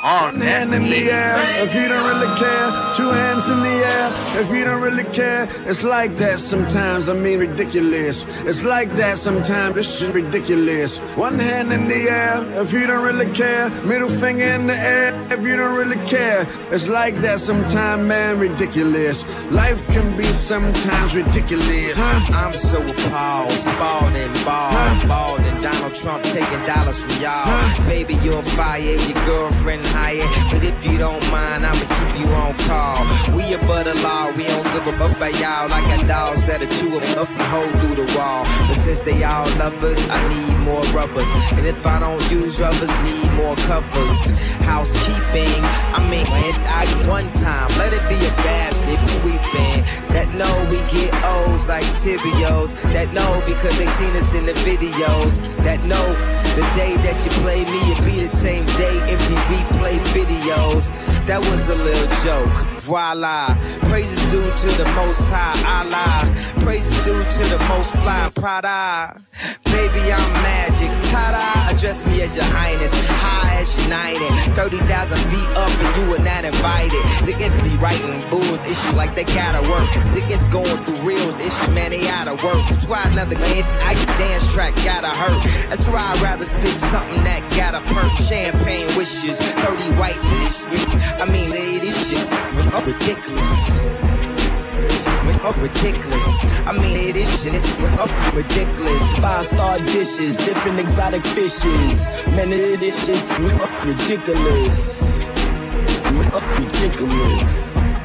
One hand in the air if you don't really care. Two hands in the air if you don't really care. It's like that sometimes, I mean ridiculous. It's like that sometimes, this shit ridiculous. One hand in the air if you don't really care. Middle finger in the air if you don't really care. It's like that sometimes, man, ridiculous. Life can be sometimes ridiculous. I'm so appalled, spalled and bald and Donald Trump taking dollars from y'all. Baby, you're fired, your girlfriend hired. But if you don't mind, I'ma keep you on call. We above the law, we don't give a fuck for y'all. I got dogs that'll chew up and hold through the wall. But since they all lovers, I need more rubbers. And if I don't use rubbers, need more covers. Housekeeping, I mean, I one time, let it be a basket sweeping. That know we get O's like Tibios. That know because they seen us in the videos. That know the day that you play me, it be the same day MTV play videos. That was a little joke. Voila. Praises due to the most high Allah. Praises due to the most fly Prada. Baby, I'm magic. Ta-da. Address me as your highness. High as united. 30,000 feet up and you were not invited. Ziggins be writing bull. This shit like they gotta work. Ziggins going through real. This shit, man, they out of work. That's why another man, I dance track gotta hurt. That's why I'd rather spit something that gotta perk. Champagne wishes. 30 white t-shirts. I mean, this shit's ridiculous. Ridiculous. I mean, this shit is ridiculous. 5-star dishes, different exotic fishes. Man, this shit's ridiculous. Ridiculous.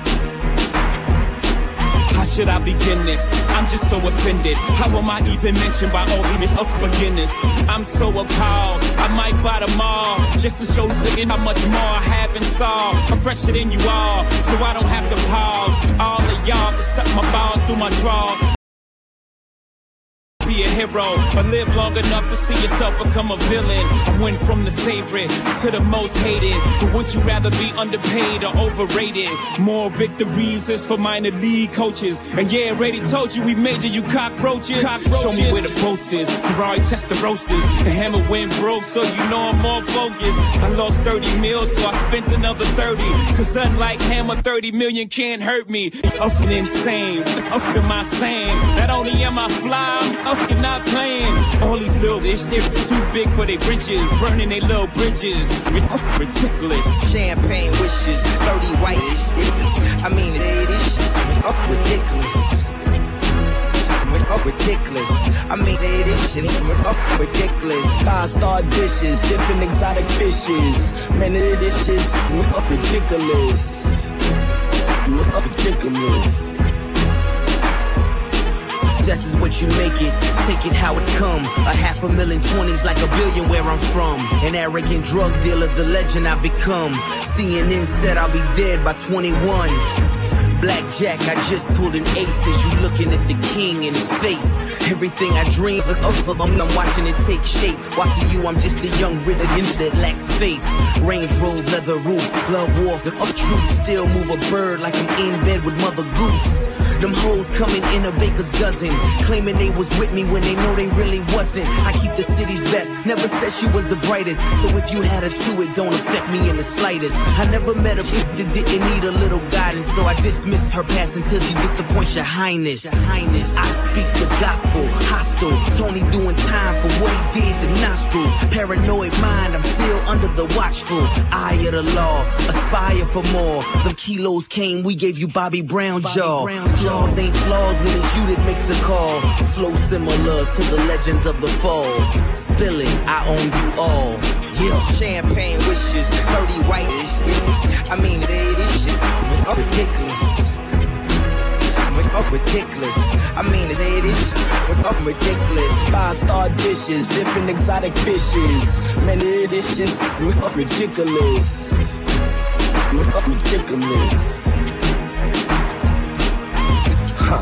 How should I begin this? I'm just so offended. How am I even mentioned by all these beginners? I'm so appalled. I might buy them all just to show Ziggin how much more I have in store. I'm fresher than you all, so I don't have to pause. All of y'all can suck my balls through my drawers. Be a hero, or live long enough to see yourself become a villain. I went from the favorite to the most hated. But would you rather be underpaid or overrated? More victories is for minor league coaches. And yeah, already told you we major you cockroaches. Show me where the boats is. Ferrari test the roasters. The hammer went broke, so you know I'm more focused. I lost 30 mil, so I spent another 30. Cause unlike Hammer, 30 million can't hurt me. Uffin' insane, uffin' my same. Not only am I fly, I'm uffin' not playing. All these little ish niggas too big for their bridges. Burning they little bridges. Ridiculous. Champagne wishes, 30 white-ish niggas. I mean, this shit's ridiculous. Ridiculous. I mean, this shit is ridiculous. 5-star dishes, different exotic fishes. Man, this shit's ridiculous. Ridiculous. Success is what you make it, take it how it come. 500,000 20s like $1 billion where I'm from. An arrogant drug dealer, the legend I become. CNN said I'll be dead by 21. Blackjack, I just pulled an ace as you looking at the king in his face. Everything I dream of, I'm watching it take shape. Watching you, I'm just a young rid against that lacks faith. Range Road, leather roof, love war, the truth. Still move a bird like I'm in bed with Mother Goose. Them hoes coming in a baker's dozen, claiming they was with me when they know they really wasn't. I keep the city's best, never said she was the brightest. So if you had her too, it don't affect me in the slightest. I never met a chick that didn't need a little guidance, so I dismiss her past until she disappoints your highness. I speak the gospel, hostile. Tony doing time for what he did to nostrils. Paranoid mind, I'm still under the watchful eye of the law. Aspire for more. Them kilos came, we gave you Bobby Brown jaw. Flaws ain't flaws when it's you that makes the call. Flow similar to the legends of the falls. Spilling, I own you all. Yeah. Champagne wishes, 30 white-ish niggas. I mean, this shit's ridiculous. Ridiculous. I mean, this shit's ridiculous. 5-star dishes, different exotic fishes. Man, this shit's ridiculous. Ridiculous.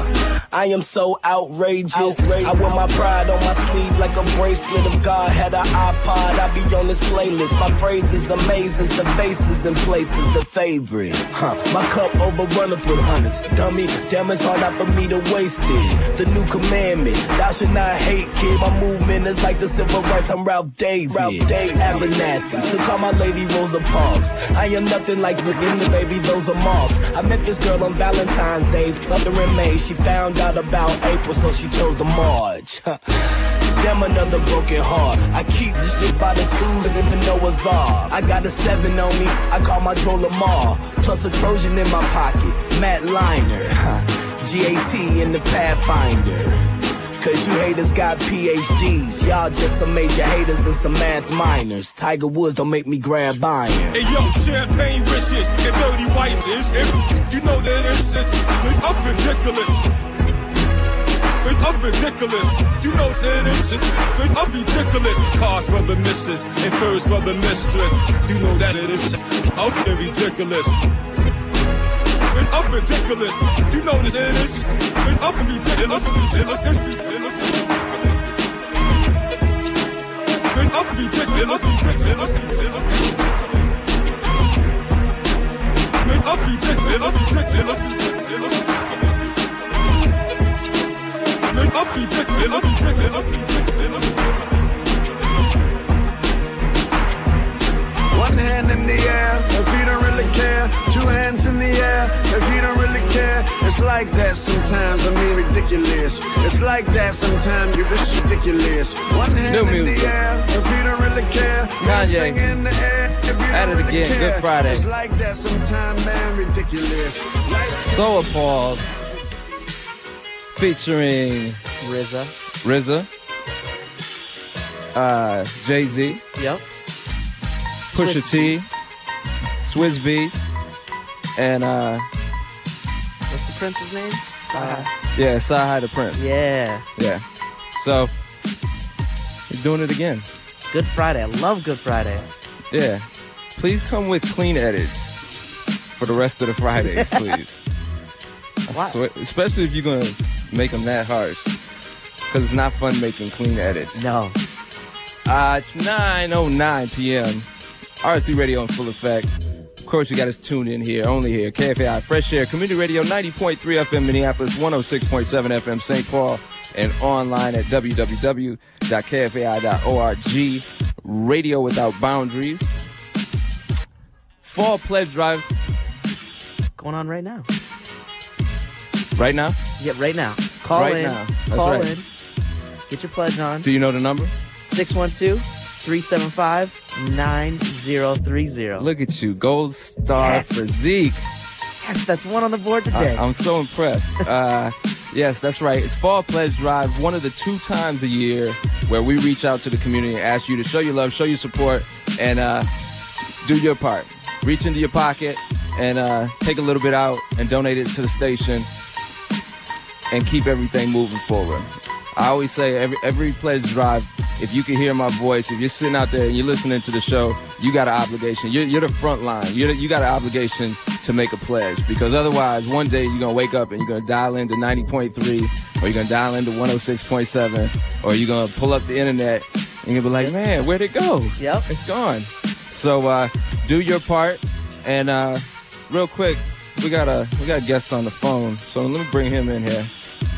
I am so outrageous. I wear my pride on my sleeve like a bracelet. If God had an iPod, I'd be on this playlist. My phrases, amazing, the faces and places, the favorite. My cup overrunneth with hundreds. Dummy, damn, it's hard not for me to waste it. The new commandment, thou should not hate, kid. My movement is like the civil rights. I'm Ralph David. Abernathy, so call my lady Rosa Parks. I am nothing like the baby, those are marks. I met this girl on Valentine's Day, other in May. She found out about April, so she chose to March. Damn, another broken heart. I keep this shit by the tools and then the Noah's Ark. I got a 7 on me, I call my Joe Lamar. Plus a Trojan in my pocket, Matt Liner. GAT in the Pathfinder. Cause you haters got PhDs. Y'all just some major haters and some math minors. Tiger Woods don't make me grab iron. Hey yo, champagne wishes and dirty wipes. You know that it's just ridiculous. It's ridiculous. You know that it's just ridiculous. Cars for the missus and furs for the mistress. You know that it is just ridiculous. It's ridiculous. You know this it is. It's ridiculous. It's ridiculous. It's ridiculous. One hand in the air if you don't really care. 2 hands in the air if you don't really care. It's like that sometimes, I mean ridiculous. It's like that sometimes, you're just ridiculous. One hand in the air if you don't really care. Kanye, in the air if you at don't it really again, care. Good Friday. It's like that sometimes, man, ridiculous. So Appalled, featuring RZA, Jay-Z, Yep. Pusha T, Swizz Beatz, and What's the prince's name? yeah, Sahai the Prince. Yeah. Yeah. So we're doing it again. Good Friday. I love Good Friday. Yeah. Please come with clean edits for the rest of the Fridays, please. Why? Especially if you're gonna make them that harsh, because it's not fun making clean edits. No. It's 9:09 p.m. RC Radio in full effect. Of course, you got us tuned in here, only here. KFAI Fresh Air Community Radio, 90.3 FM Minneapolis, 106.7 FM St. Paul, and online at www.kfai.org. Radio without boundaries. Fall pledge drive. Going on right now. Right now? Yeah, right now. Call Right in. now. That's Call right. in. Get your pledge on. Do you know the number? 612-375-9030. Look at you. Gold star Yes. for Zeke. Yes, that's one on the board today. I'm so impressed. Yes, that's right. It's Fall Pledge Drive, one of the 2 times a year where we reach out to the community and ask you to show your love, show your support, and do your part. Reach into your pocket and take a little bit out and donate it to the station and keep everything moving forward. I always say every pledge drive, if you can hear my voice, if you're sitting out there and you're listening to the show, you got an obligation. You're the front line. You got an obligation to make a pledge, because otherwise one day you're going to wake up and you're going to dial into 90.3 or you're going to dial into 106.7 or you're going to pull up the internet and you'll be like, man, where'd it go? Yep. It's gone. So do your part. And real quick, we got a guest on the phone, so let me bring him in here.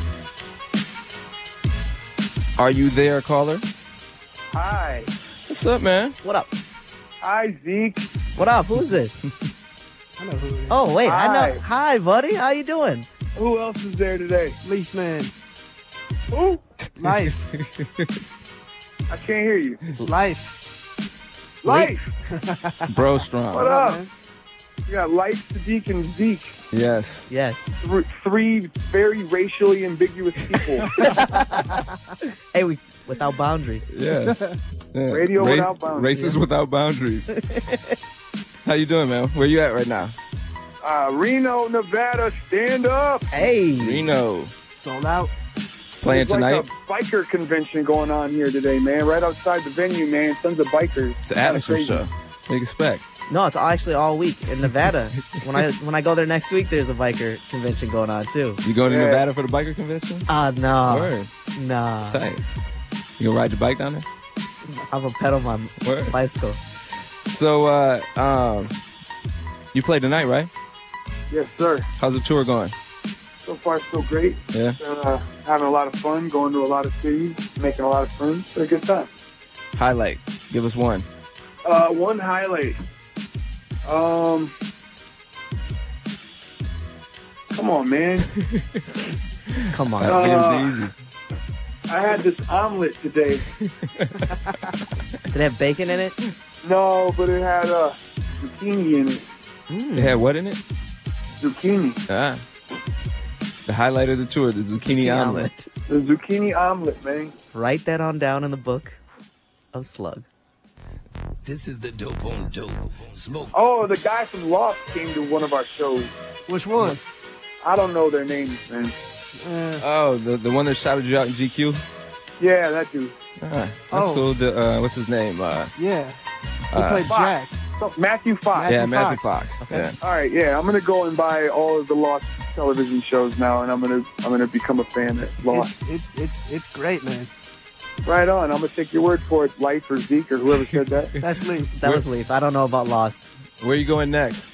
Are you there, caller? Hi. What's up, man? What up? Hi, Zeke. What up? Who's this? I know who it is. Oh, wait. I Hi. know. Hi, buddy. How you doing? Who else is there today? Leaf Man. Who? Life. I can't hear you. It's life. Life. Bro Strong. What up? man? You got Life, Sadiq, and Zeke. Yes. Yes. 3 very racially ambiguous people. Hey, we without boundaries. Yes. Yeah. Radio without boundaries. Races without boundaries. How you doing, man? Where you at right now? Reno, Nevada, stand up. Hey. Reno. Sold out. Playing There's tonight? like a biker convention going on here today, man. Right outside the venue, man. Tons of bikers. It's an Addison Crazy. show. What do you expect? No, it's actually all week in Nevada. when I go there next week, there's a biker convention going on too. You going to Nevada for the biker convention? No. Word. Nah. It's tight. You gonna ride your bike down there? I'm gonna pedal my Word. bicycle. So, you played tonight, right? Yes, sir. How's the tour going? So far, so great. Yeah. Having a lot of fun, going to a lot of cities, making a lot of friends. It's a good time. Highlight. Give us one. One highlight. Come on, man. Come on. Here's easy. I had this omelet today. Did it have bacon in it? No, but it had zucchini in it. It had what in it? Zucchini. Ah. The highlight of the tour, the zucchini omelet. The zucchini omelet, man. Write that on down in the book of Slug. This is the dope on dope. Smoke. Oh, the guy from Lost came to one of our shows. Which one? I don't know their names, man. Oh, the one that shouted you out in GQ? Yeah, that dude. That's cool. What's his name? Yeah. He played Fox. Jack. So, Matthew Fox. Matthew Fox. Okay. Yeah. All right, I'm gonna go and buy all of the Lost television shows now, and I'm gonna become a fan of Lost. It's great, man. Right on. I'm gonna take your word for it, Life or Zeke or whoever said that. That's Leaf. That was Leaf. I don't know about Lost. Where are you going next?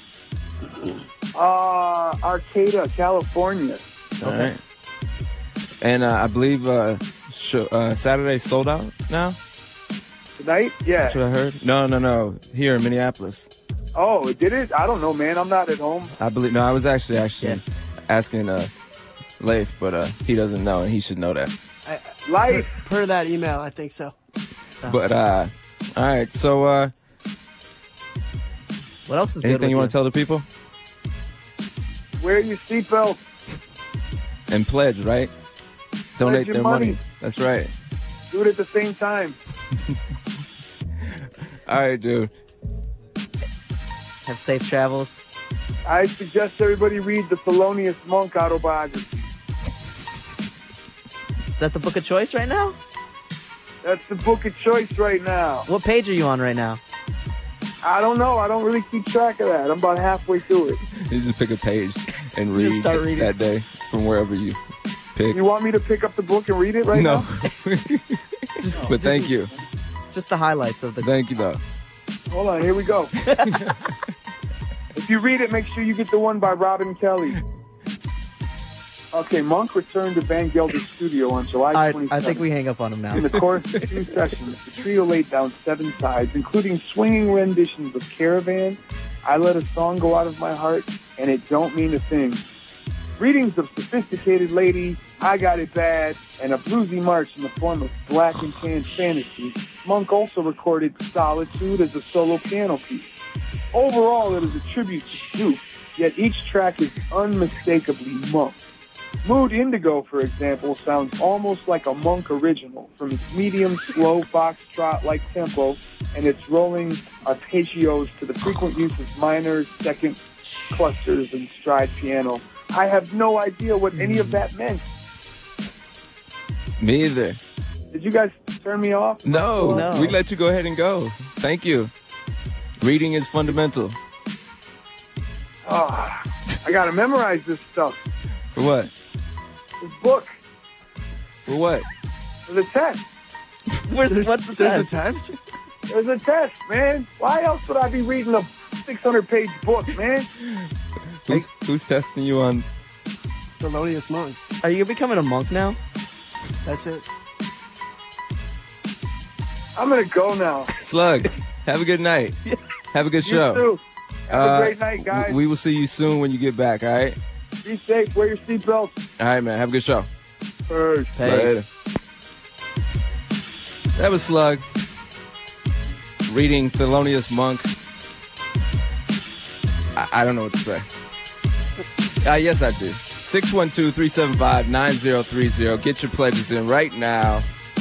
Arcata, California. All right. And I believe Saturday's sold out now? Tonight? Yeah. That's what I heard. No. Here in Minneapolis. Oh, did it? I don't know, man. I'm not at home. I believe. No, I was actually asking Leif, but he doesn't know, and he should know that. Life. Per that email, I think so. But all right. So What else is good anything with you want to tell the people? Wear your seatbelt. And pledge, right? Donate your their money. money. That's right. Do it at the same time. All right, dude. Have safe travels. I suggest everybody read the Thelonious Monk autobiography. Is that the book of choice right now? That's the book of choice right now. What page are you on right now? I don't know. I don't really keep track of that. I'm about halfway through it. You just pick a page and Just read start reading. that day from wherever you pick. You want me to pick up the book and read it right No. now? But thank you. Just the highlights of the. Thank you, though. Hold on. Here we go. If you read it, make sure you get the one by Robin Kelly. Okay, Monk returned to Van Gelder's studio on July All right, 27th. I think we hang up on him now. In the course of 2 sessions, the trio laid down 7 sides, including swinging renditions of Caravan, I Let a Song Go Out of My Heart, and It Don't Mean a Thing. Readings of Sophisticated Lady, I Got It Bad, and a bluesy march in the form of Black and Tan Fantasy. Monk also recorded Solitude as a solo piano piece. Overall, it is a tribute to Snoop, yet each track is unmistakably Monk. Mood Indigo, for example, sounds almost like a Monk original, from its medium, slow, foxtrot-like tempo and its rolling arpeggios to the frequent use of minor, second clusters and stride piano. I have no idea what any of that meant. Me either. Did you guys turn me off? No. We let you go ahead and go. Thank you. Reading is fundamental. Oh, I gotta memorize this stuff. For what? This book. For what? For the test. What's the test? There's a test? There's a test, man. Why else would I be reading a 600-page book, man? Who's testing you on? Thelonious Monk. Are you becoming a monk now? That's it. I'm gonna go now. Slug, have a good night. Have a good show. You too. Have a great night, guys. We will see you soon when you get back, all right? Be safe. Wear your seatbelts. All right, man. Have a good show. First. Later. That was Slug reading Thelonious Monk. I don't know what to say. Yes, I do. 612-375-9030. Get your pledges in right now.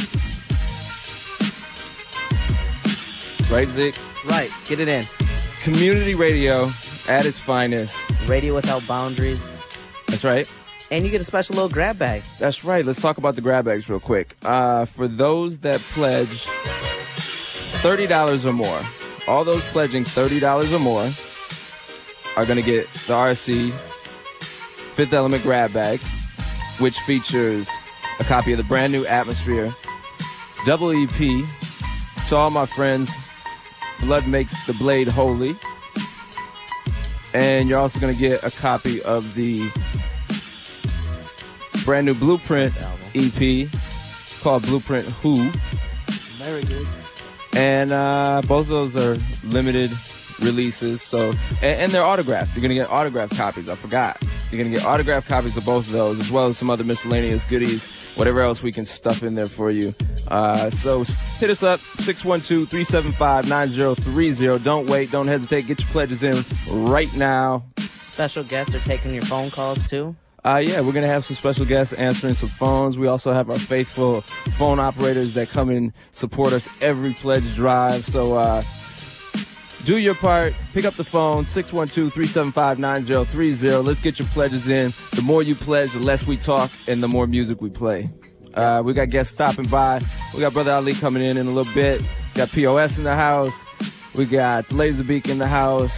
Right, Zeke? Right. Get it in. Community radio at its finest. Radio without boundaries. That's right. And you get a special little grab bag. That's right. Let's talk about the grab bags real quick. For those that pledge $30 or more, all those pledging $30 or more are going to get the RSC Fifth Element grab bag, which features a copy of the brand new Atmosphere double EP. To all my friends, Blood Makes the Blade Holy. And you're also going to get a copy of the brand new Blueprint EP called Blueprint Who. Very good. And both of those are limited releases. So, and they're autographed. You're going to get autographed copies. I forgot. You're going to get autographed copies of both of those, as well as some other miscellaneous goodies, whatever else we can stuff in there for you. So hit us up, 612-375-9030. Don't wait. Don't hesitate. Get your pledges in right now. Special guests are taking your phone calls, too? Yeah, we're going to have some special guests answering some phones. We also have our faithful phone operators that come and support us every pledge drive. So do your part. Pick up the phone, 612-375-9030. Let's get your pledges in. The more you pledge, the less we talk, and the more music we play. We got guests stopping by. We got Brother Ali coming in a little bit. We got POS in the house. We got Laserbeak in the house.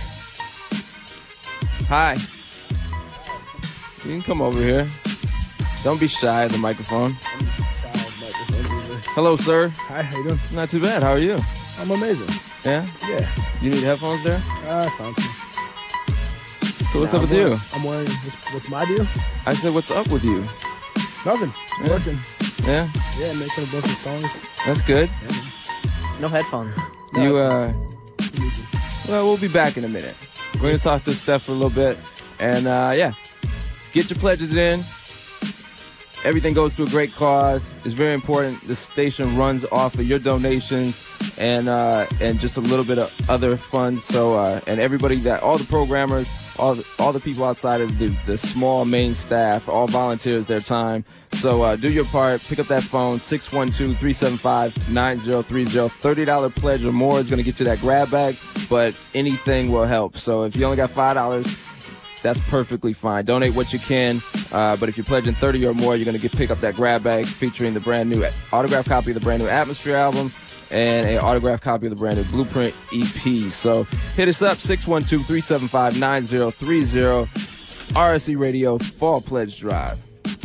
Hi. You can come over here. Don't be shy of the microphone. Hello, sir. Hi, how you doing? Not too bad. How are you? I'm amazing. Yeah? Yeah. You need headphones there? I found some. So what's up with you? I'm wearing, what's my deal? I said, what's up with you? Nothing. Yeah. Working. Yeah? Yeah, making a bunch of songs. That's good. Yeah. No headphones. You, well, we'll be back in a minute. We're going to talk to Steph for a little bit. And, yeah. Get your pledges in. Everything goes to a great cause. It's very important. The station runs off of your donations and just a little bit of other funds. So and everybody all the programmers, all the people outside of the small main staff, all volunteers their time. So do your part. Pick up that phone, 612-375-9030. $30 pledge or more is going to get you that grab bag, but anything will help. So if you only got $5, that's perfectly fine. Donate what you can, but if you're pledging 30 or more, you're going to pick up that grab bag featuring the brand new autographed copy of the brand new Atmosphere album and an autographed copy of the brand new Blueprint EP. So hit us up, 612-375-9030. It's RSC Radio Fall Pledge Drive.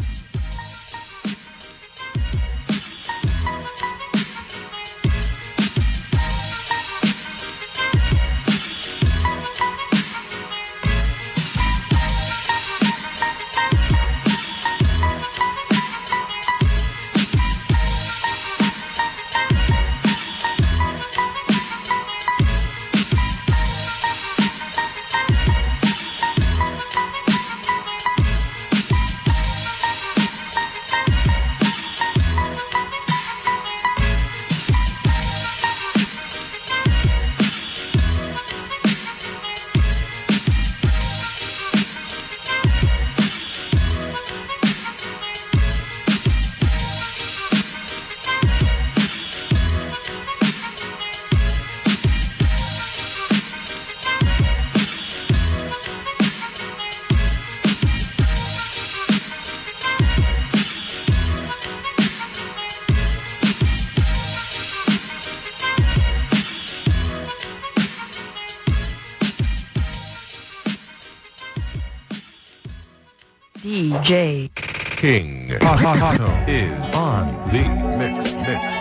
DJ King Hato is on the mix.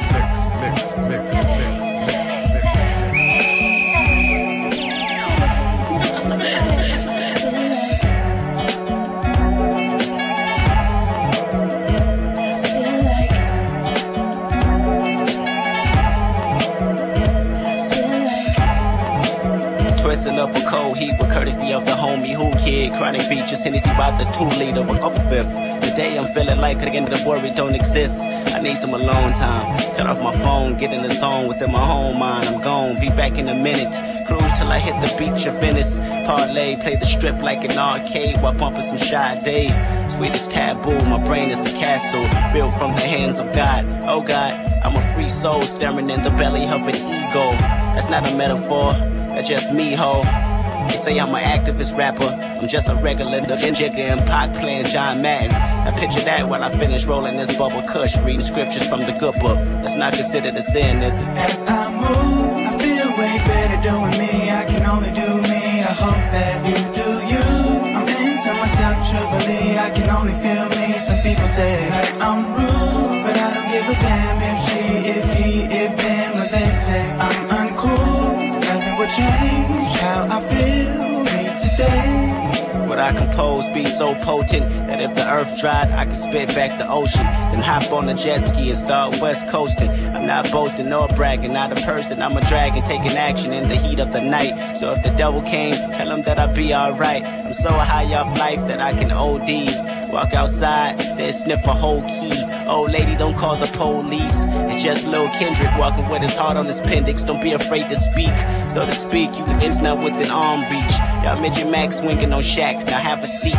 Twisting up a cold heat with courtesy of the homie who kid. Chronic features, Hennessy by the 2-liter of a fifth. Today I'm feeling like again the worry don't exist. I need some alone time. Cut off my phone, get in the zone within my home mind. I'm gone, be back in a minute. Cruise till I hit the beach of Venice. Parlay, play the strip like an arcade while pumping some Sade. Sweetest taboo, my brain is a castle built from the hands of God. Oh God, I'm a free soul staring in the belly of an ego. That's not a metaphor, that's just me, ho. They say I'm an activist rapper. I'm just a regular looking Jigga and Pac playing John Madden. Now picture that while I finish rolling this bubble kush, reading scriptures from the good book. That's not considered a sin, is it? As I move, I feel way better, doing me, I can only do me. I hope that you do you. I'm into myself truthfully, I can only feel me. Some people say that I'm rude, but I don't give a damn if she, if he, if them, or they say I'm uncool. Nothing will change how I feel me today. What I compose be so potent that if the earth dried, I could spit back the ocean. Then hop on a jet ski and start west coasting. I'm not boasting nor bragging, not a person, I'm a dragon taking action in the heat of the night. So if the devil came, tell him that I'll be alright. I'm so high off life that I can OD. Walk outside, then sniff a whole key. Old lady, don't call the police. It's just Lil Kendrick walking with his heart on his appendix. Don't be afraid to speak. So to speak, you it's not within arm reach. Y'all midget Max swinging on Shaq, now have a seat.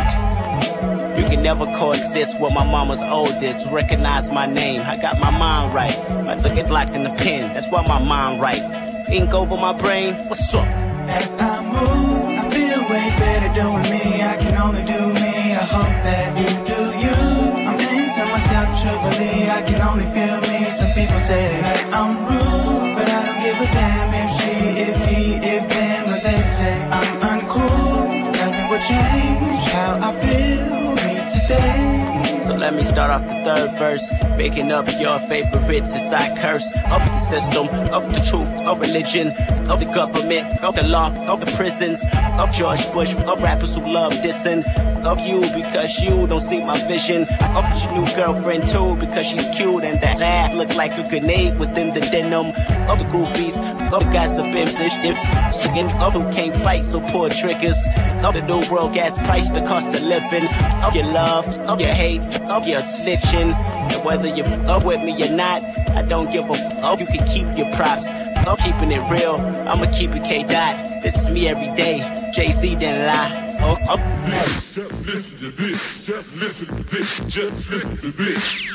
You can never coexist with my mama's oldest. Recognize my name, I got my mind right. I took it locked in the pen, that's why my mind right. Ink over my brain, what's up? As I move, I feel way better doing me. I can only do me, I hope that you do you. I'm into myself truthfully, I can only feel me. Some people say that I'm rude, but I don't give a damn if she, if he, if them, or they say I'm uncool. Nothing will change how I feel me today. So let me start off the third verse, making up your favorites as I curse of the system, of the truth, of religion, of the government, of the law, of the prisons, of George Bush, of rappers who love dissing, of you because you don't see my vision, of your new girlfriend too because she's cute and that ass look like a grenade within the denim, of the groupies, of the gossip chicken, of who can't fight so poor triggers, of the new world gas price, the cost of living, of your love, of your hate, of your snitching, and whether you're up with me or not, I don't give a f***. You can keep your props, I'm keeping it real, I'ma keep it K-Dot. This is me every day, Jay-Z didn't lie. Just listen to this, just listen to this, just listen to this.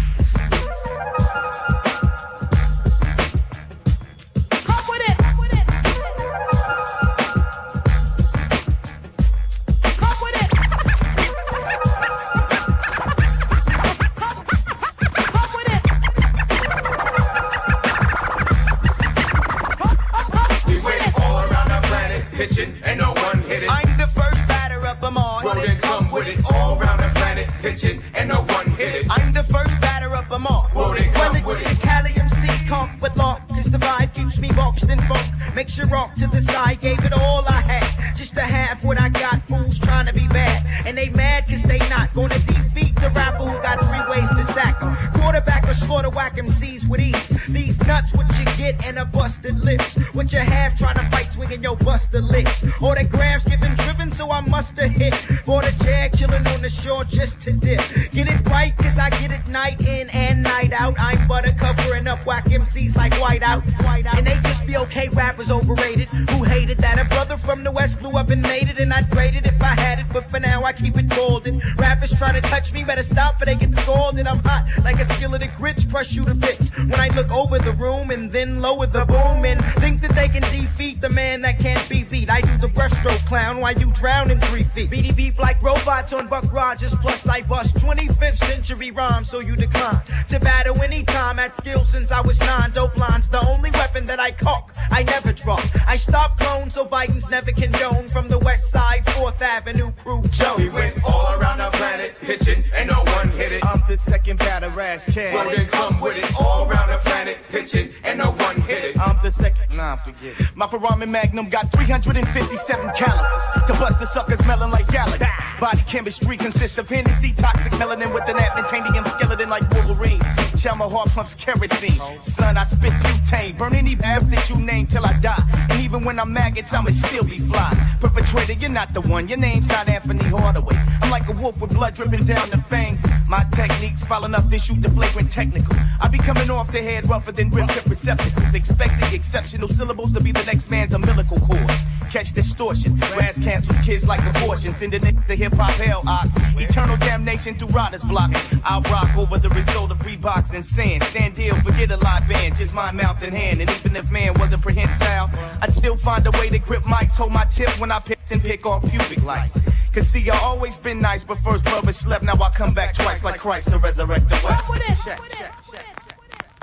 And no one hit it. I'm the first batter up them all. Well, then come with it. All around the planet, pitching, and no one hit it. I'm the first batter up them all. Well, then come with it. Cali MC, conk but long. Cause the vibe keeps me boxed in funk. Makes you rock to the side. Gave it all I had. Just to have what I got. Fools trying to be bad. And they mad cause they not gonna defeat the rapper who got 3 ways to sack them. Quarterback or slaughter whack MCs with ease. These nuts what you get and a busted lips. What you have trying to fight swinging your buster licks. Or the grabs giving driven so I must have hit. Or the jag chilling on the shore just to dip. Get it right cause I get it night in and night out. I'm butter covering up whack MCs like white out. And they just be okay rappers overrated. Who hated that a brother from the west blew up and made it. And I'd grade it if I had it. But for now I keep it golden. Rappers trying to touch me better stop or they get scalded. I'm hot like a skillet of grits, crush you to bits. When I look over the room and then lower the boom and think that they can defeat the man that can't be beat. I do the breaststroke clown while you drown in 3 feet. Beady beep like robots on Buck Rogers. Plus I bust 25th century rhymes so you decline to battle anytime at skill since I was 9. Dope lines the only weapon that I cock. I never drop. I stop clones so Vikings never condone. From the west side 4th Avenue crew Jones. We went all around the planet pitching and no one hit it. I'm the second batter ass cat. Well then come with it. All around the planet pitching and no one hit it. I'm the second. Nah, forget it. My Ferrari Magnum got 357 calibers to bust the suckers smelling like Gallagher. Body chemistry consists of Hennessy, toxic melanin with an adamantanium skeleton like Wolverine. Child, my heart pumps kerosene. Son, I spit butane. Burn any abs that you name till I die. And even when I'm maggots, I'ma still be fly. Perpetrator, you're not the one. Your name's not Anthony Hardaway. I'm like a wolf with blood dripping down the fangs. My techniques foul enough to shoot the flagrant technical. I be coming off the head rougher than rim tip receptacles. Expect the exceptional syllables to be the next man's umbilical cord. Catch distortion. Grass cancel kids like abortion. Sending it to hip-hop hell. Eternal damnation through riders blocking. I'll rock over the result of Reeboks and sand. Stand deal, forget a live band. Just my mouth in hand. And even if man wasn't prehensile, I'd still find a way to grip mics. Hold my tip when I pick and pick off pubic lights. Cause see, I always been nice, but first brothers slept. Now I come back twice like Christ to resurrect the West. Check.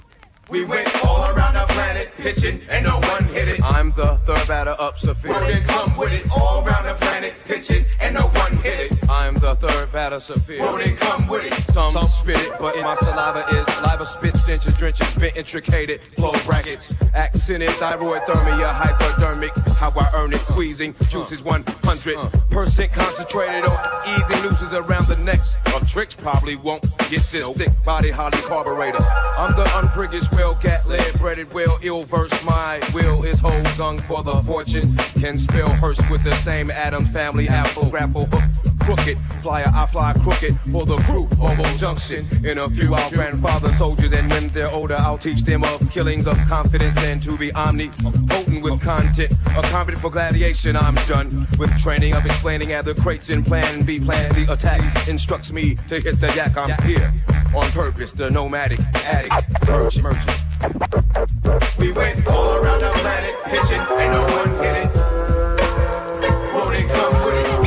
We went all around the planet, pitching, and no one hit it. I'm the third batter up, Sophia. Word and come with it, all around the planet, pitching, and no one hit it. I'm the third batter, Sophia. Word and come with it. Some spit it, but my saliva is live spit, stenches, drenches, bit intricated, flow brackets, accented, thyroidthermia, hypodermic, how I earn it, squeezing, juices 100% concentrated on easing nooses around the necks of tricks, probably won't get this thick body holly carburetor. I'm the unpriggish, well cat lead breaded, well ill verse. My will is whole gung for the fortune, can spell hearse with the same Adam family, apple, grapple, hook, crooked, flyer, I fly crooked for the crew, Oval Junction. In a few, our grandfather soldiers, and when they're older, I'll teach them of killings of confidence and to be omnipotent with content. A competent for gladiation, I'm done with training of explaining at the crates in plan B. Plan the attack instructs me to hit the yak. I'm here on purpose, the nomadic addict, merchant. We went all around the planet, pitching, and no one hit it. Won't it come with it?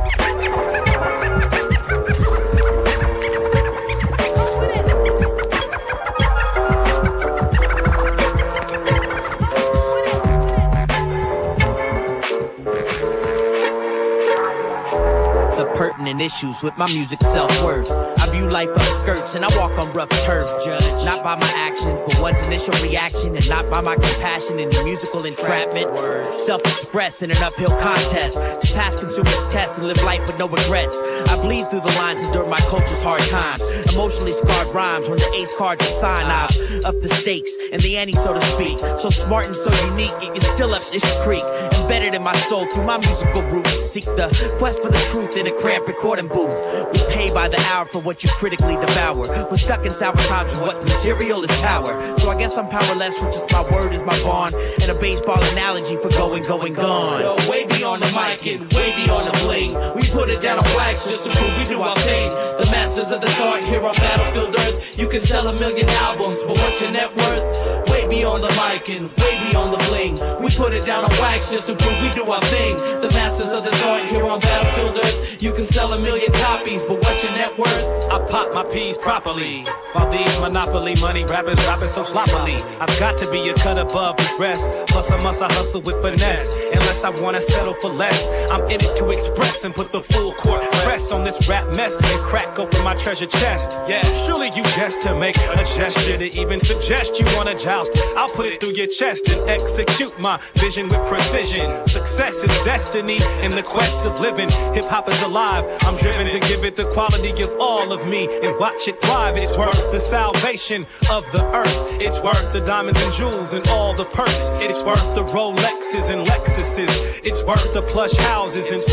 Pertinent issues with my music self-worth. I view life up skirts and I walk on rough turf, judge. Not by my actions, but one's initial reaction, and not by my compassion in the musical entrapment. Self-expressed in an uphill contest to pass consumers' tests and live life with no regrets. I bleed through the lines and during my culture's hard times. Emotionally scarred rhymes when the ace cards are signed. I've up the stakes and the ante, so to speak. So smart and so unique, you're still up this creek. Embedded in my soul through my musical roots. Seek the quest for the truth in a cramped recording booth. We pay by the hour for what you critically devour. We're stuck in sour times with what's material is power. So I guess I'm powerless, which is my word is my bond. And a baseball analogy for going, gone. Yo, way beyond the mic and way beyond the bling. We put it down on wax just to prove we do our thing. The masters of the art here on Battlefield Earth. You can sell 1 million albums, but what's your net worth? Way beyond the mic and way beyond the bling. We put it down on wax just to prove we do our thing. The masters of the art here on Battlefield Earth. You can sell 1 million copies, but what's your net worth? I pop my peas properly, while these monopoly money rappers rapping so sloppily. I've got to be a cut above the rest, plus I must hustle with finesse. Unless I wanna settle for less, I'm in it to express and put the full court press on this rap mess and crack open my treasure chest. Yeah, surely you guessed to make a gesture to even suggest you wanna joust. I'll put it through your chest and execute my vision with precision. Success is destiny in the quest of living. Hip hop is alive. I'm driven to give it the quality of all of me and watch it thrive. It's worth the salvation of the earth. It's worth the diamonds and jewels and all the perks. It's worth the Rolexes and Lexuses. It's worth the plush houses and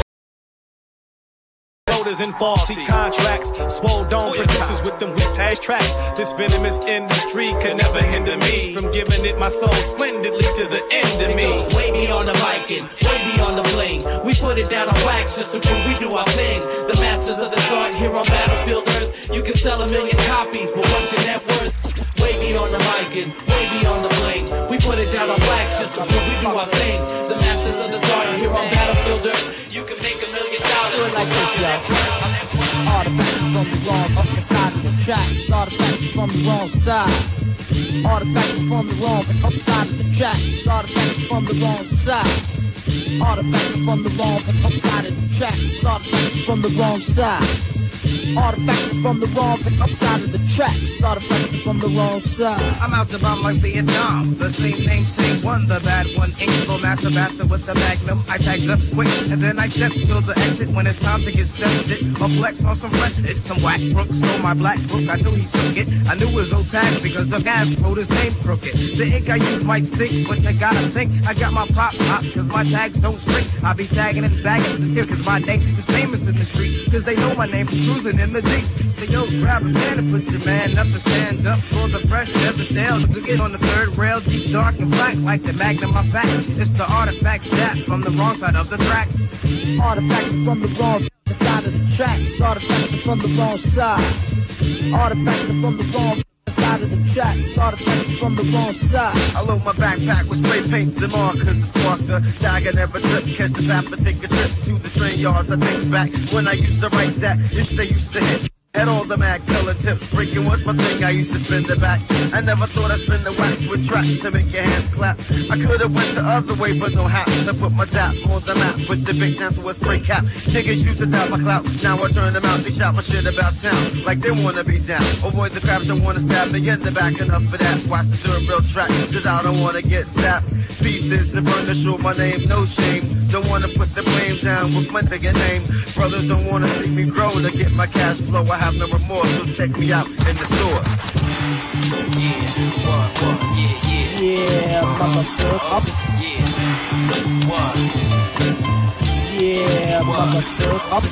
and faulty contracts. Swole dome producers with them weak ass tracks. This venomous industry can never hinder me from giving it my soul splendidly to the end of me. It goes way beyond the mic and way beyond the bling. We put it down on wax just to prove we do our thing. The masters of the art here on Battlefield Earth. You can sell 1 million copies, but what's your net worth? Way beyond the mic and way beyond the bling. We put it down on wax just to prove we do our thing. The masters of the art here on Battlefield Earth. You can make $1 million. Do it like this, yo. Artifacts from the wrong up the side of the tracks. Artifacts from the wrong side. Artifacts from the wrong upside of the tracks. Artifacts from the wrong side. Artifacts from the wrong upside of the tracks. Artifacts from the wrong side. Artifacts from the wrong upside of the tracks. Artifacts from the wrong side. I'm out to bomb like Vietnam. The same name, same one, the bad one. Angel master bastard with the magnum. I tags up quick and then I step to the exit when it's time to get septed. A flex on some freshness. Some whack crook stole my black book. I knew he took it. I knew his old tag because the guys wrote his name crooked. The ink I use might stick, but they gotta think I got my pop cause my tags don't shrink. I be tagging and bagging to skip cause my name is famous in the street. Cause they know my name from cruising in the Jeeps. So yo, grab a man and put your man up to stand up for the fresh, never stale. To get on the third rail, deep, dark, and black like the magnum of fact. It's the artifacts that from the wrong side of the track. Artifacts from the wrong side of the tracks. Artifacts from the wrong side. Artifacts from the wrong side of the tracks. Artifacts from the wrong side. I load my backpack with spray paints and markers to spark the tag I never took. Catch the vapor, take a trip to the train yards. I think back when I used to write that. It's they used to hit. Had all the mad killer tips, freaking was my thing. I used to spin the back. I never thought I'd spin the wax with tracks to make your hands clap. I could've went the other way, but no happen to put my tap on the map with the big dance with straight cap. Niggas used to doubt my clout, now I turn them out. They shout my shit about town, like they wanna be down. Avoid the crabs that wanna stab me in the back. Enough for that. Watch the third real track, cause I don't wanna get zapped. Pieces in front of show my name, no shame. Don't wanna put the blame down with my nigga name. Brothers don't wanna see me grow to get my cash flow. I have no remorse, so check me out in the store. Yeah, motherfucker. Yeah, motherfucker.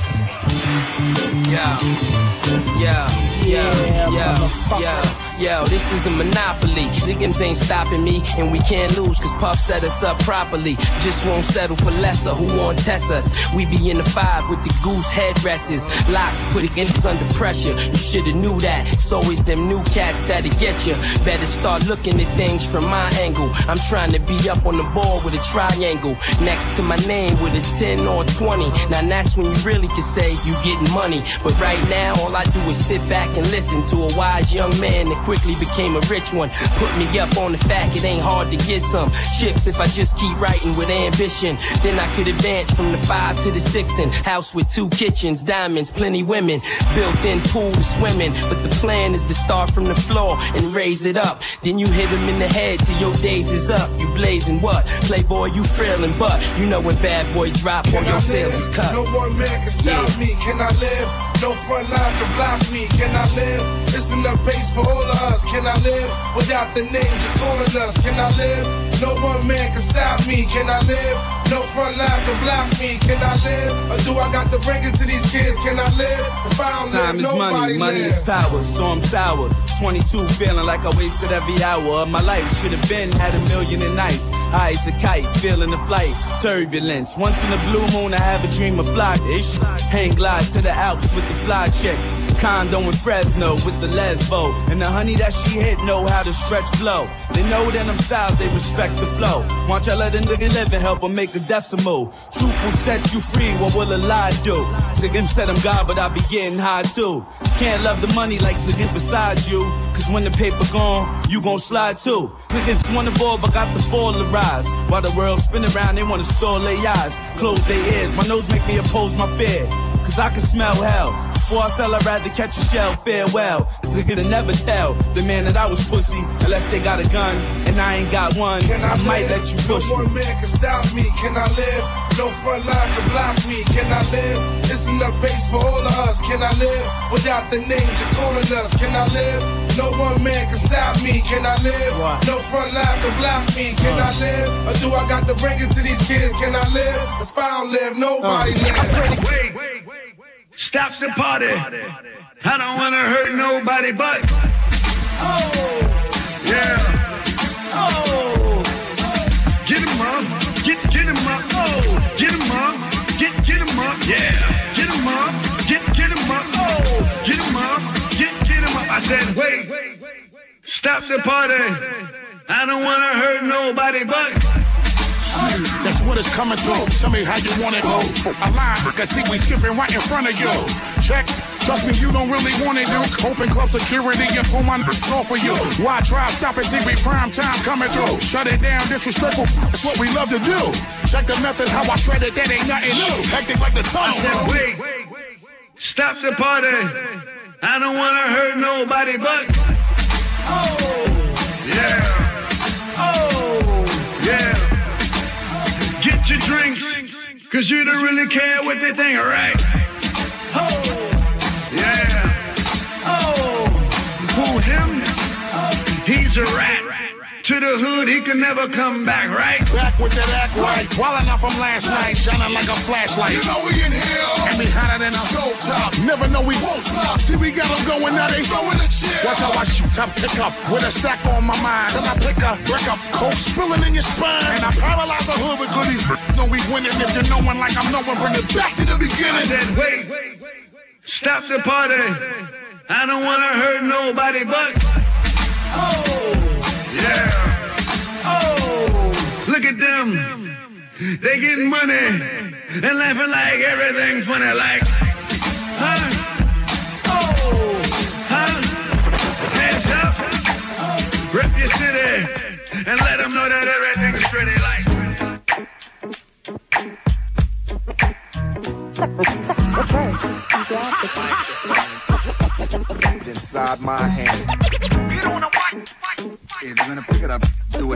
Yo, this is a monopoly. Niggas ain't stopping me, and we can't lose, cause Puff set us up properly. Just won't settle for lesser, who won't test us? We be in the 5 with the goose headrests. Locks put against under pressure. You shoulda knew that. It's always them new cats that'll get you. Better start looking at things from my angle. I'm trying to be up on the board with a triangle next to my name with a 10 or 20. Now that's when you really can say you getting money. But right now, all I do is sit back and listen to a wise young man that quickly became a rich one. Put me up on the fact it ain't hard to get some chips if I just keep writing with ambition. Then I could advance from the 5 to the 6 and house with 2 kitchens, diamonds, plenty women, built-in pool to swimming. But the plan is to start from the floor and raise it up. Then you hit them in the head till your days is up. You blazing what? Playboy, you frailing, but you know when bad boy drop or your sales is cut. No one man can stop me. Can I live? No front line can block me. Can I live? It's enough base for all of us. Can I live without the names you're calling us? Can I live? No one man can stop me. Can I live? No front line can block me. Can I live? Or do I got to bring it to these kids? Can I live? If I don't Time live, is money, nobody money live. is power, so I'm sour. 22, feeling like I wasted every hour of my life. Should have been, had 1,000,000 nights. High as a kite, feeling the flight. Turbulence, once in a blue moon I have a dream of fly-ish. Hang glide to the Alps with the fly chick. Condo in Fresno with the lesbo. And the honey that she hit know how to stretch flow. They know that I'm styles, they respect the flow. Want y'all let a nigga live and help him make a decimal. Truth will set you free, what will a lie do? Ziggin said I'm God, but I be getting high too. Can't love the money like Ziggin beside you. Cause when the paper gone, you gon' slide too. Ziggin's on the ball, but got the fall to rise. While the world spin around, they wanna stall their eyes. Close their ears, my nose make me oppose my fear. Cause I can smell hell. Before I sell, I'd rather catch a shell, farewell. This nigga to never tell the man that I was pussy, unless they got a gun, and I ain't got one. I might let you push No one man can stop me. Can I live? No front line can block me. Can I live? It's enough base for all of us. Can I live? Without the names you're calling us. Can I live? No one man can stop me. Can I live? No front line can block me. Can I live? Or do I got to bring it to these kids? Can I live? If I don't live, nobody lives. Wait. Stop the party. I don't wanna hurt nobody but. Yeah. Get him up. Get him up. Get him up. Get him up. Yeah. Get him up. Get him up. Get him up. Get him up. I said, wait. Stop the party. I don't wanna hurt nobody but. That's what it's coming to. Tell me how you want it, go. A line, cause see we skipping right in front of you. Check, trust me, you don't really want it, dude. Open club security and pull my off for you. Why try, stop it, see we prime time coming through. Shut it down, disrespectful, that's what we love to do. Check the method, how I shred it, that ain't nothing new. Hectic like the tunnel. I said, wait, stop the party. I don't wanna hurt nobody but. Yeah. Get your drinks, cause you don't really care what they think, alright? Yeah. Fool him, he's a rat. To the hood, he can never come back, right? Back with that act right. Wildin' out from last night, shining like a flashlight. You know we in here. And we hotter than a stove top. Never know we won't stop. See, we got them going now, they throwing the chill. Watch how I shoot, I pick up with a stack on my mind. Then I pick up, break up, coke spilling in your spine. And I paralyze the hood with goodies. Know we winning if you're knowing like I'm knowing. Bring it back to the beginning. I said, wait, stop the party. I don't wanna hurt nobody but. Yeah. Look at them. They getting money and laughing like everything funny, like. Huh? Hands up. Rep your city. And let them know that everything is pretty like. Inside my hands. If you're gonna pick it up, do it.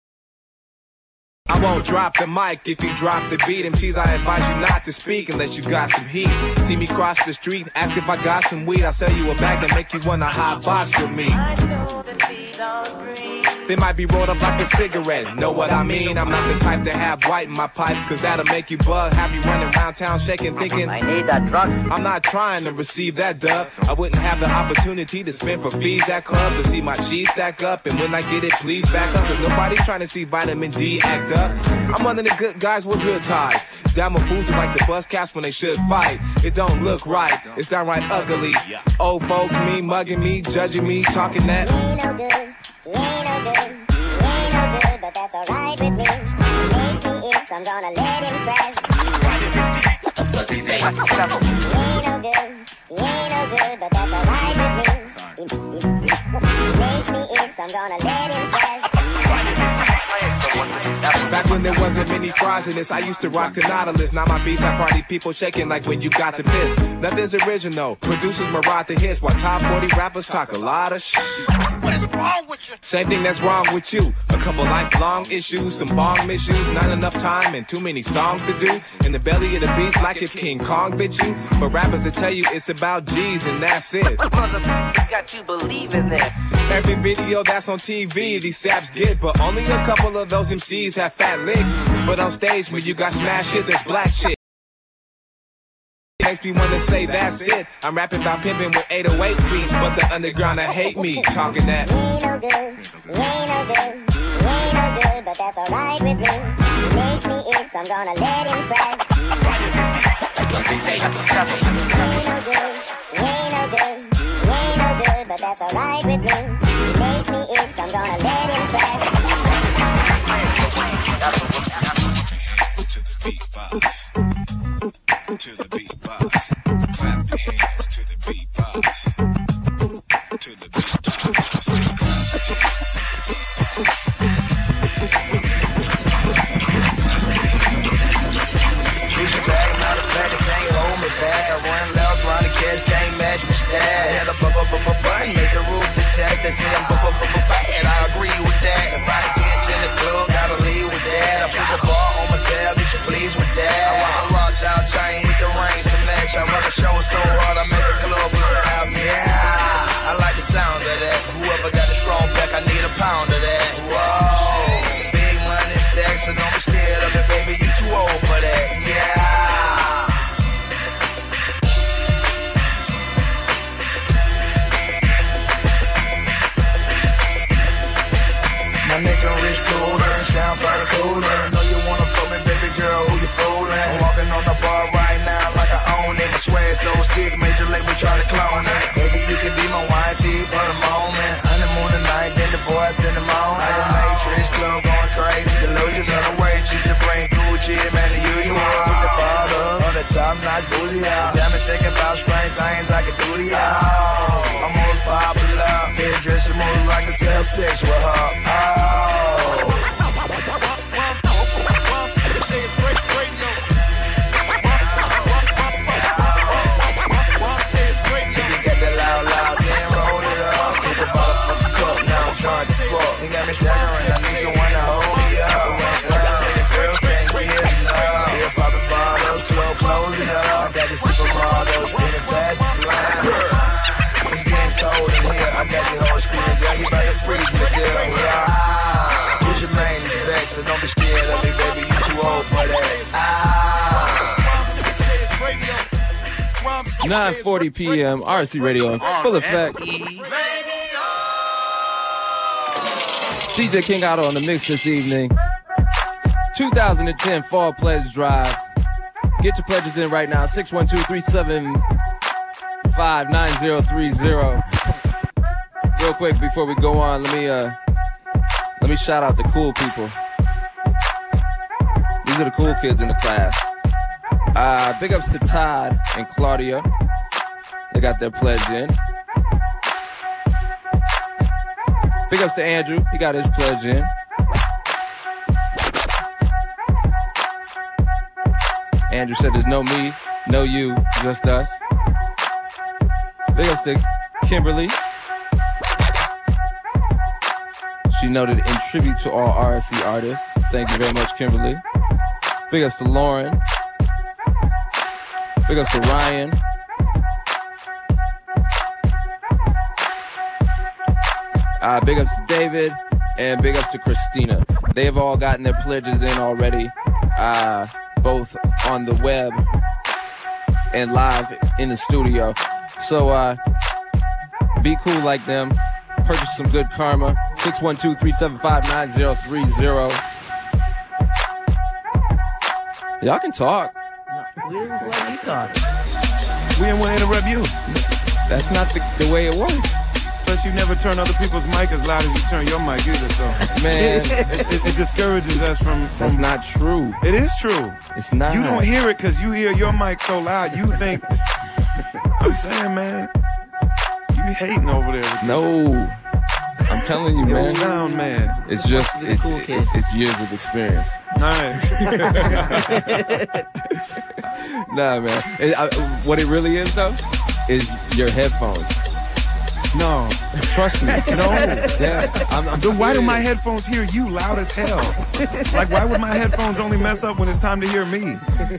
I won't drop the mic if you drop the beat. MCs, I advise you not to speak unless you got some heat. See me cross the street, ask if I got some weed. I'll sell you a bag and make you wanna hot box with me. I know that we don't agree. They might be rolled up like a cigarette, know what I mean? I'm not the type to have white in my pipe, cause that'll make you bug. Have you running around town shaking, thinking I need that drug. I'm not trying to receive that dub. I wouldn't have the opportunity to spend for fees at clubs to see my cheese stack up. And when I get it, please back up, cause nobody's trying to see vitamin D act up. I'm one of the good guys with good ties. Diamond fools are like the bus caps when they should fight. It don't look right, it's downright ugly. Old folks, me mugging me, judging me, talking that. You ain't no good, you ain't no good, you ain't no good, but that's alright with me. Makes me itch, I'm gonna let him scratch. You ain't no good, you ain't no good, but that's alright with me. Makes me itch, I'm gonna let him scratch. Back when there wasn't many fries in this, I used to rock the Nautilus. Now my beats have party people shaking like when you got the piss. Nothing's original, producers maraud the hits, while top 40 rappers talk a lot of shit. What is wrong with you? Same thing that's wrong with you. A couple lifelong issues, some bomb issues, not enough time and too many songs to do. In the belly of the beast like if King Kong bit you. But rappers will tell you it's about G's and that's it. Motherfucker got you believing that. Every video that's on TV, these saps get, but only a couple of those MCs have fat licks. But on stage when you got smash shit, there's black shit. Makes me wanna say that's it. I'm rapping about pimping with 808 beats, but the underground I hate me talking that. You ain't no good, you ain't no good, you ain't no good, but that's alright with me. It makes me itch, I'm gonna let him scratch. You ain't no good, you ain't no good, you ain't no good, but that's alright with me. It makes me itch, I'm gonna let him scratch. To the beatbox. To the beatbox. Clap your hands to the beatbox. To the beatbox. Push your bag, not a bag, it can't hold me back. I run loud, trying to catch, can't match my stat. Had a button, make the roof detect. They say I'm bad, I agree with that. If I catch in the club, gotta leave with that. I put the bar on my tab, bitch, you please with that. I rock out chain with the range to match. I run the show so hard, I make the club with the house. Yeah, I like the sound of that. Whoever got a strong pack, I need a pound of that. Whoa, big money stack, so don't be scared of it, baby, you too old for that. Yeah. My nigga rich cooler, champagne cooler. Know you wanna fuck me, baby girl, who you fooling? I'm walking on the bar right now like I own it. My swag so sick, made the label try to clone it. Baby, you can be my wifey for the moment. Honeymoon tonight, then the boys in the morning. I just made Trish Club going crazy. The losers on the way, just to bring Gucci, man, the usual. Put the bottles on the top notch booty out. Got me thinking about strange things I can do to y'all. I'm most popular, big dressing moves like to tell sex with her. He got me staggering, I need someone to hold me up. The girls can't get enough. If poppin' bottles, club closing up. I got the supermodels spinning past the line. It's getting cold in here. I got these hoes screaming, girl, you about to freeze me, girl. Here's your main is back, so don't be scared of me, baby. You too old for that. 9:40 p.m. RC Radio in full effect. DJ King Otto on the mix this evening. 2010 Fall Pledge Drive. Get your pledges in right now. 612-375-9030. Real quick before we go on, let me shout out the cool people. These are the cool kids in the class. Big ups to Todd and Claudia. They got their pledge in. Big ups to Andrew. He got his pledge in. Andrew said there's no me, no you, just us. Big ups to Kimberly. She noted in tribute to all RSC artists. Thank you very much, Kimberly. Big ups to Lauren. Big ups to Ryan. Big ups to David. And big ups to Christina. They've all gotten their pledges in already. Both on the web and live in the studio. So be cool like them. Purchase some good karma. 612-375-9030. Y'all can talk. No, we just let you talk. We didn't want to interrupt you. That's not the way it works. Plus, you never turn other people's mic as loud as you turn your mic either, so. Man. it discourages us from... That's not true. It is true. It's not. You don't hear it because you hear your mic so loud. You think... I'm saying, man. You hating over there. No. I'm telling you, man. Sound, man. It's just... It's years of experience. Nice. Nah, man. What it really is, though, is your headphones. No, trust me. No. Yeah. Then why do my headphones hear you loud as hell? Like, why would my headphones only mess up when it's time to hear me?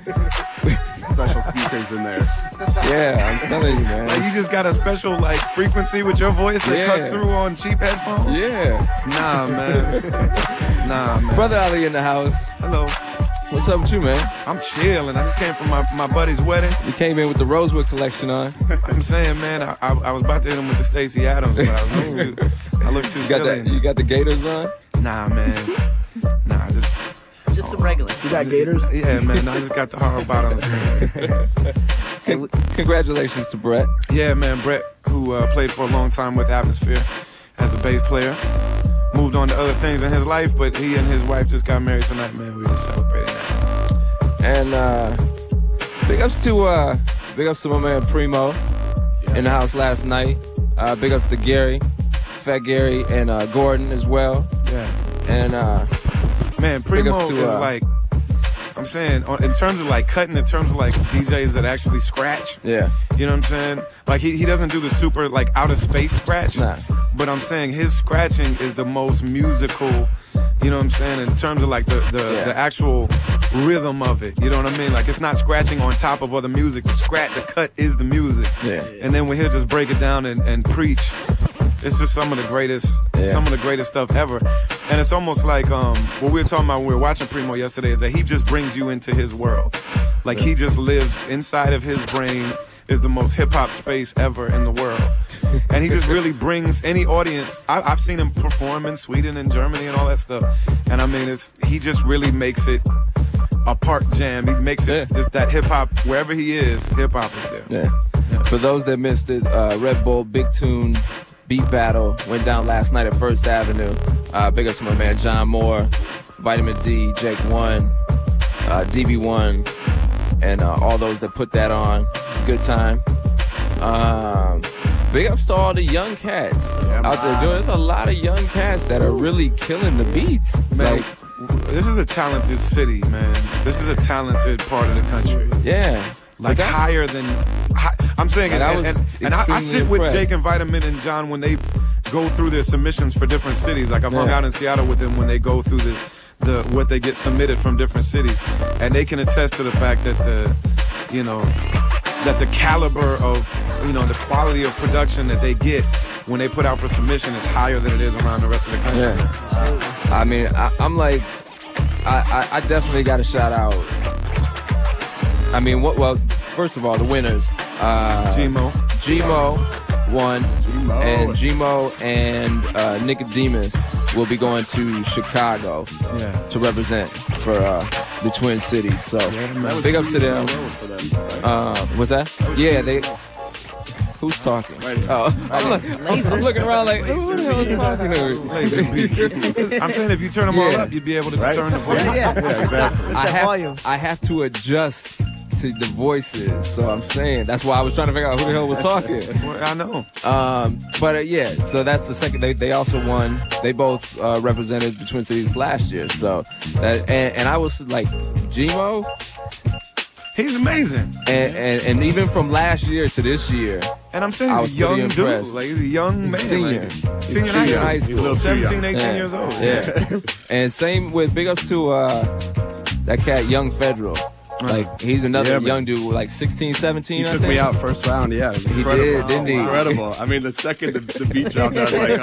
Special speakers in there. Yeah, I'm telling you, man. Like, you just got a special, like, frequency with your voice that cuts through on cheap headphones? Yeah. Nah, man. Nah, man. Brother Ali in the house. Hello. What's up with you, man? I'm chilling. I just came from my buddy's wedding. You came in with the Rosewood collection on. I'm saying, man, I was about to hit him with the Stacey Adams, but I look too silly. You got the Gators on? Nah, man. Nah, just some regular. You got Gators? Yeah, man. I just got the hard bottoms. Congratulations to Brett. Yeah, man. Brett, who played for a long time with Atmosphere as a bass player. Moved on to other things in his life, but he and his wife just got married tonight, man. We just celebrated that. And big ups to my man Primo in the house last night. Big ups to Gary, Fat Gary, and Gordon as well. Yeah. And man, Primo is like, I'm saying, in terms of like cutting, in terms of like DJs that actually scratch. Yeah. You know what I'm saying? Like he doesn't do the super like out of space scratch. Nah. But I'm saying his scratching is the most musical, you know what I'm saying, in terms of like the actual rhythm of it. You know what I mean? Like it's not scratching on top of other music. The cut is the music. Yeah. And then when he'll just break it down and preach. It's just some of the greatest stuff ever. And it's almost like what we were talking about when we were watching Primo yesterday is that he just brings you into his world. Like he just lives inside of his brain, is the most hip-hop space ever in the world. And he just really brings any audience. I've seen him perform in Sweden and Germany and all that stuff. And I mean, he just really makes it a park jam. He makes it just that hip-hop, wherever he is, hip-hop is there. Yeah. For those that missed it, Red Bull Big Tune Beat Battle went down last night at First Avenue. Big up to my man John Moore, Vitamin D, Jake One, DB1, and all those that put that on. It's a good time. Big ups to all the young cats out there doing. There's a lot of young cats that are really killing the beats. Man, this is a talented city, man. This is a talented part of the country. Yeah. Like higher than... I'm saying, and I sit with Jake and Vitamin and John when they go through their submissions for different cities. Like I've hung out in Seattle with them when they go through the what they get submitted from different cities. And they can attest to the fact that that the caliber of, the quality of production that they get when they put out for submission is higher than it is around the rest of the country. Yeah. I mean, I'm like, I definitely got to shout out. I mean, well, first of all, the winners. Gmo won, and Gmo and Nicodemus will be going to Chicago to represent for the Twin Cities. So big ups to them. What's that? Yeah, they. Who's talking? Oh, I'm looking around like, who the hell is talking to me? I'm saying if you turn them all up, you'd be able to discern the voice. Yeah, exactly. I have to adjust to the voices. So I'm saying that's why I was trying to figure out who the hell was talking. Well, I know. But yeah, so that's the second. They also won. They both represented the Twin Cities last year. So and I was like, Gmo. He's amazing. And even from last year to this year. And I'm saying he's a young dude. Like, he's a young man. Senior. Like, Senior in high school. 17, 18 years old. Yeah. And same with big ups to that cat, Young Federal. Like, he's another young dude, like 16, 17, He took me out first round, yeah. He did, didn't he? Incredible. I mean, the second the beat dropped, I was like,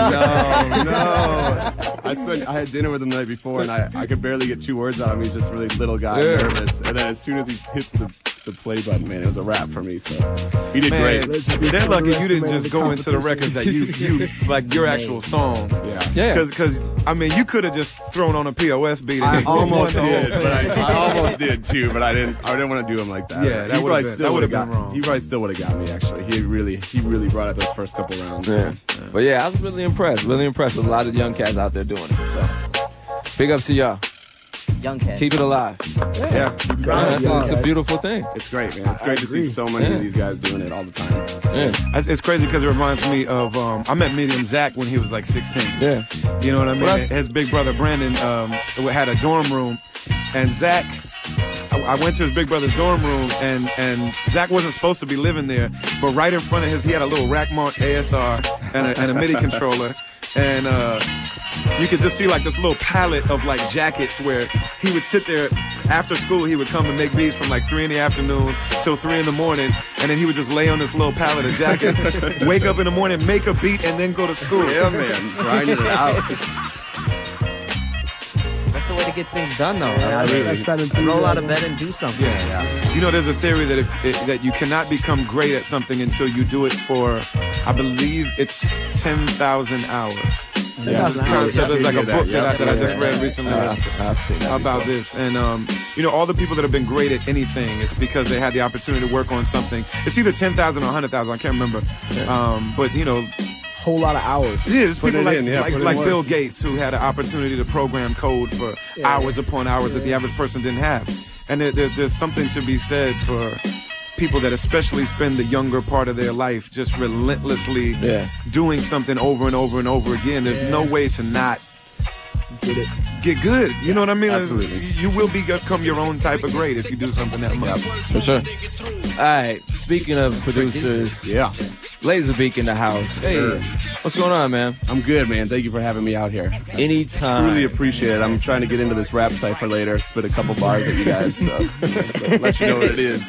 oh, no. I had dinner with him the night before, and I could barely get 2 words out of him. He's just a really little guy, nervous. And then as soon as he hits the play button, man, it was a wrap for me. So he did great. They're lucky you didn't just go into the records that you like your actual songs. Yeah. Because I mean, you could have just thrown on a POS beat. I almost did, but I almost did too. But I didn't want to do him like that. Yeah, that would have been wrong. He probably still would have got me. Actually, he really brought it those first couple rounds. Yeah. But yeah, I was really impressed with a lot of young cats out there doing it. So big ups to y'all. Young cats. Keep it alive. Yeah. It's a beautiful thing. It's great, man. It's great to see so many of these guys doing it all the time. It's crazy because it reminds me of I met Medium Zach when he was like 16. Yeah. You know what I mean? His big brother Brandon had a dorm room, and Zach. I went to his big brother's dorm room, and Zach wasn't supposed to be living there, but right in front of he had a little Rackmont ASR and a MIDI controller, and you could just see like this little palette of like jackets where he would sit there after school. He would come and make beats from like 3 in the afternoon till 3 in the morning, and then he would just lay on this little palette of jackets, wake up in the morning, make a beat, and then go to school. Yeah, man, grinding it out. That's the way to get things done, though. Absolutely. Roll out of bed and do something. Yeah. You know, there's a theory that that you cannot become great at something until you do it for, I believe it's 10,000 hours. There's like a book that I just read recently about this. And, you know, all the people that have been great at anything, it's because they had the opportunity to work on something. It's either 10,000 or 100,000. I can't remember. But, you know, whole lot of hours. Yeah, there's people like Bill Gates who had an opportunity to program code for hours upon hours that the average person didn't have. And there's something to be said for people that especially spend the younger part of their life just relentlessly doing something over and over and over again. There's no way to not get good. You know what I mean? Absolutely. You will become your own type of great if you do something that much. For sure. All right. Speaking of producers, Laserbeak in the house. Hey, what's going on, man? I'm good, man. Thank you for having me out here. Anytime. Truly appreciate it. I'm trying to get into this rap cipher later. Spit a couple bars at you guys, so let you know what it is.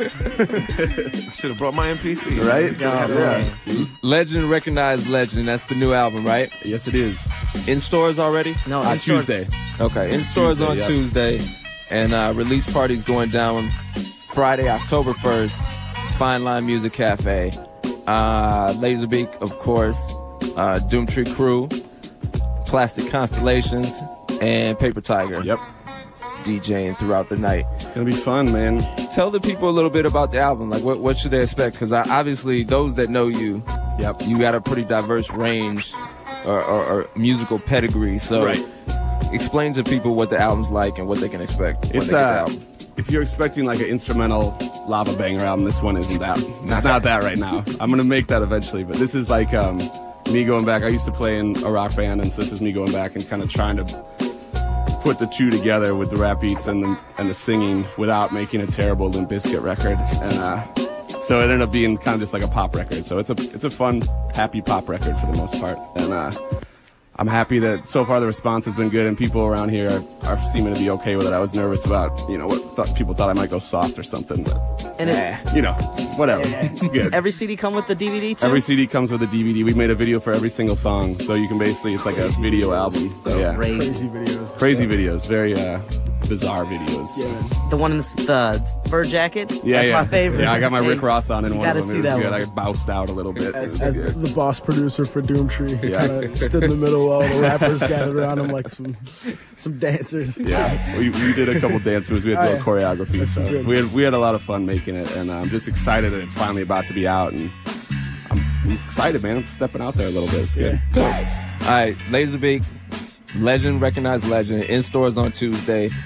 I should have brought my MPC. Right? Yeah. Legend Recognized Legend. That's the new album, right? Yes, it is. In stores already? No, Tuesday. Okay, in stores on Tuesday, and release party's going down Friday, October 1st. Fine Line Music Cafe. Laserbeak, of course. Doomtree Crew. Plastic Constellations. And Paper Tiger. Yep. DJing throughout the night. It's gonna be fun, man. Tell the people a little bit about the album. Like, what should they expect? Because obviously, those that know you, you got a pretty diverse range or musical pedigree. So, explain to people what the album's like and what they can expect when they get the album. If you're expecting like an instrumental lava banger album, this one isn't that. It's not that right now. I'm gonna make that eventually, but this is like me going back. I used to play in a rock band, and so this is me going back and kind of trying to put the two together with the rap beats and the singing without making a terrible Limp Bizkit record. And so it ended up being kind of just like a pop record. So it's a fun, happy pop record for the most part. And I'm happy that so far the response has been good, and people around here are seeming to be okay with it. I was nervous about, you know, people thought I might go soft or something, but you know, whatever. It's good. Does every CD come with the DVD too? Every CD comes with a DVD. We made a video for every single song, so you can basically, it's like a video album. So, Crazy videos. Crazy videos. Very bizarre videos. Yeah. The one in the fur jacket? Yeah, That's my favorite. Yeah, I got my Rick Ross on in one of them. See it was that good. one. I bounced out a little bit. As the boss producer for Doomtree, he kind of stood in the middle while the rappers gathered around him like some dancers. Yeah, we did a couple dance moves. We had a little choreography. So we had a lot of fun making it, and I'm just excited that it's finally about to be out, and I'm excited, man. I'm stepping out there a little bit. It's good. All right, Laserbeak, Legend Recognized Legend, in stores on Tuesday.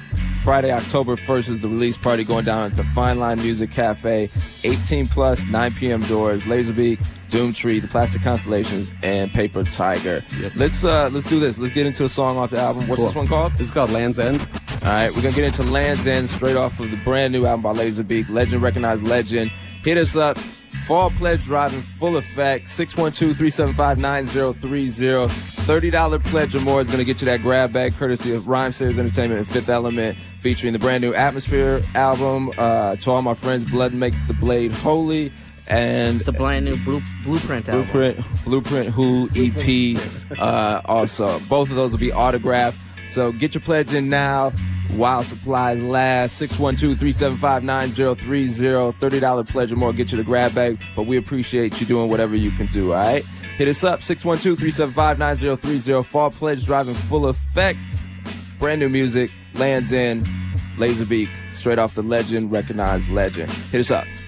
Friday, October 1st is the release party going down at the Fine Line Music Cafe. 18 plus, 9 p.m. doors. Laserbeak, Doomtree, The Plastic Constellations, and Paper Tiger. Yes. Let's do this. Let's get into a song off the album. What's Cool. this one called? This is called Land's End. All right, we're going to get into Land's End straight off of the brand new album by Laserbeak, Legend Recognized Legend. Hit us up. Fall pledge drive in full effect. 612-375-9030. $30 pledge or more is going to get you that grab bag courtesy of Rhyme Series Entertainment and Fifth Element, featuring the brand new Atmosphere album. To all my friends, Blood Makes the Blade Holy. And the brand new Blueprint album. Blueprint Who EP also. Both of those will be autographed. So get your pledge in now while supplies last. 612-375-9030. $30 pledge or more get you the grab bag. But we appreciate you doing whatever you can do, all right? Hit us up, 612-375-9030. Fall pledge drive in full effect. Brand new music, Land's End, Laserbeak, straight off the Legend Recognized Legend. Hit us up.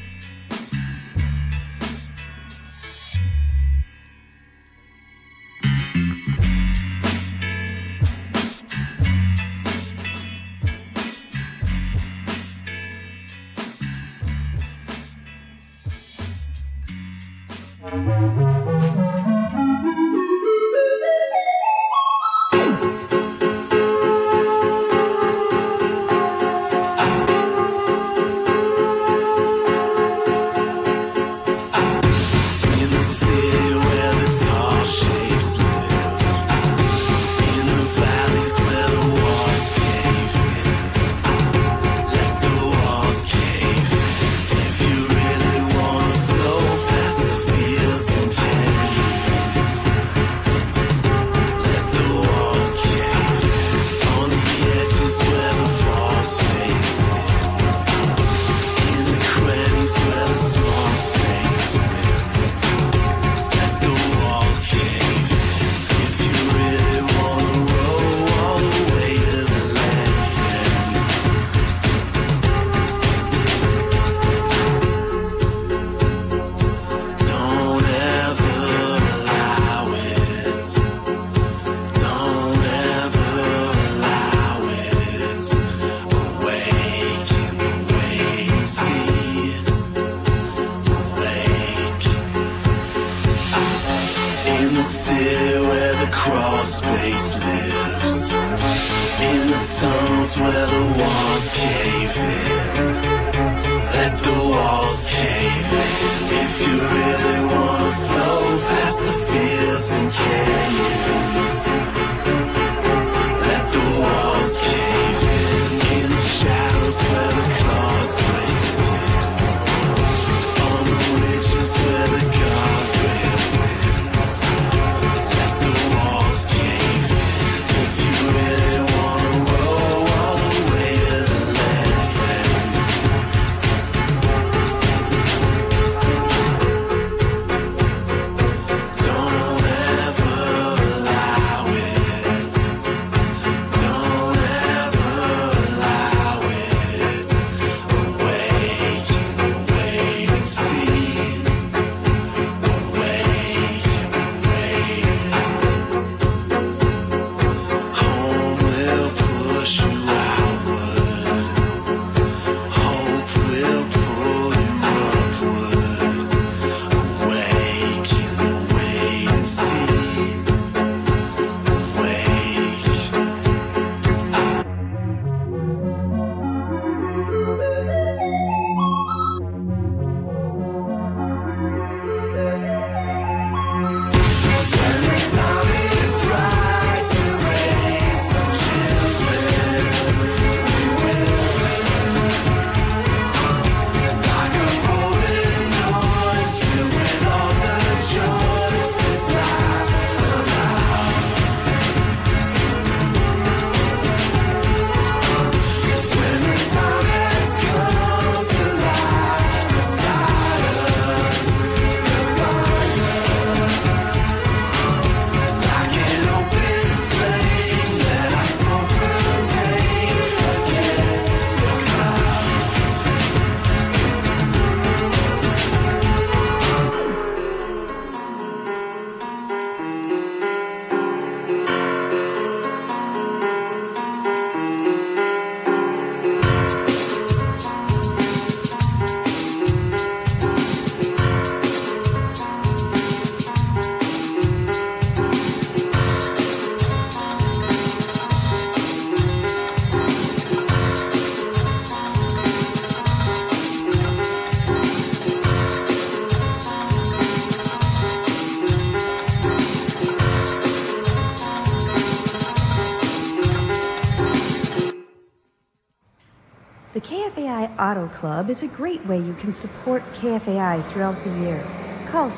Auto Club is a great way you can support KFAI throughout the year. Call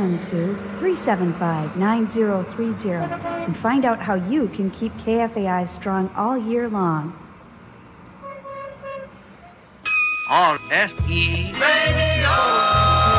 612-375-9030 and find out how you can keep KFAI strong all year long. RSE Radio.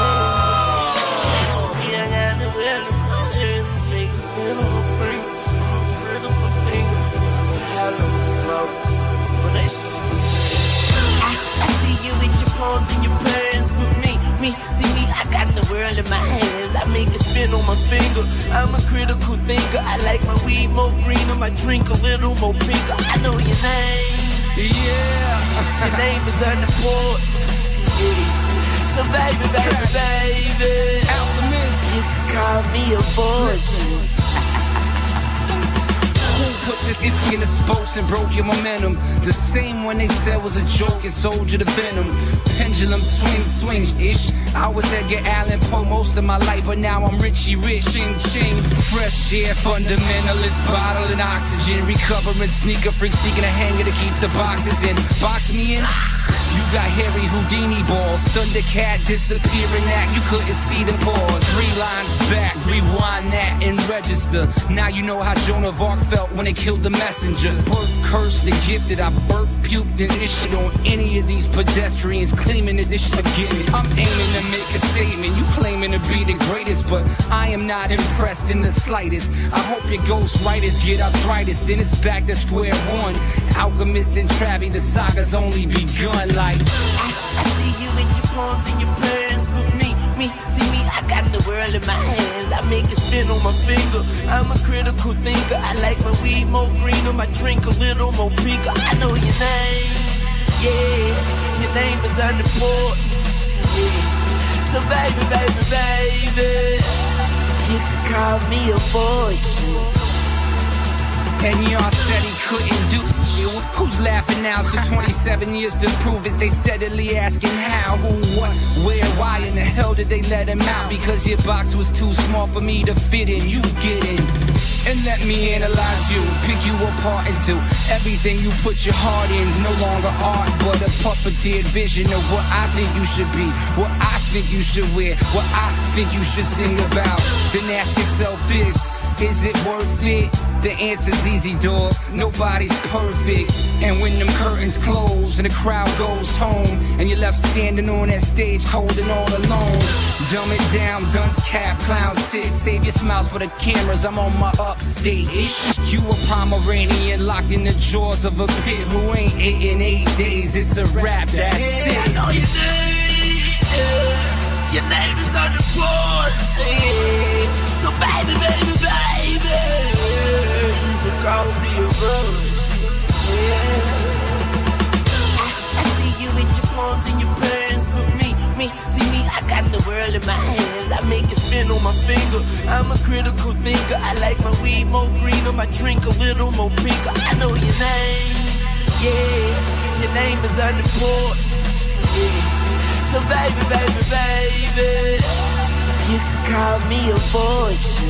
In your pants with me, see me, I got the world in my hands. I make it spin on my finger. I'm a critical thinker. I like my weed more greener, my drink a little more pinker. I know your name. Yeah, your name is Underport. Yeah. So baby, Alchemist, you can call me a boss. Put this in the spokes and broke your momentum. The same one they said was a joke and sold you the venom. Pendulum swing, ish. I was Edgar Allan Poe most of my life, but now I'm Richie Rich. Ching, ching. Fresh air, fundamentalist, bottling oxygen. Recovering sneaker freak, seeking a hanger to keep the boxes in. Box me in. You got Harry Houdini balls, Thundercat disappearing act, you couldn't see the pause. 3 lines back, rewind that and register. Now you know how Joan of Arc felt when they killed the messenger. Birth cursed and gifted, I burped, puked this shit on any of these pedestrians claiming this shit again. I'm aiming to make a statement, you claiming to be the greatest, but I am not impressed in the slightest. I hope your ghostwriters get arthritis, then it's back to square one. Alchemist and Travie, the saga's only begun. Like I see you with your palms and your plans with me, see me, I got the world in my hands. I make it spin on my finger. I'm a critical thinker. I like my weed more greener, my drink a little more pinker. I know your name, yeah, your name is Underport. Yeah. So baby, you can call me a boss. And y'all said he couldn't do it. Who's laughing now? Took 27 years to prove it. They steadily asking how, who, what, where, why in the hell did they let him out? Because your box was too small for me to fit in. You get in. And let me analyze you, pick you apart into everything you put your heart in is no longer art, but a puppeteered vision of what I think you should be, what I think you should wear, what I think you should sing about. Then ask yourself this, is it worth it? The answer's easy, dog. Nobody's perfect. And when them curtains close and the crowd goes home, and you're left standing on that stage cold and all alone, dumb it down, dunce cap, clown sit. Save your smiles for the cameras, I'm on my upstage. You a Pomeranian locked in the jaws of a pit who ain't ate in 8 days. It's a rap, that's it. I know your name. Your name is on the board. So baby, you call me a rose. I see you with your palms and your plans with me, see me, I got the world in my hands. I make it spin on my finger. I'm a critical thinker. I like my weed more greener, my drink a little more pinker. I know your name, yeah, your name is Underport. Yeah. So baby, you can call me a boss.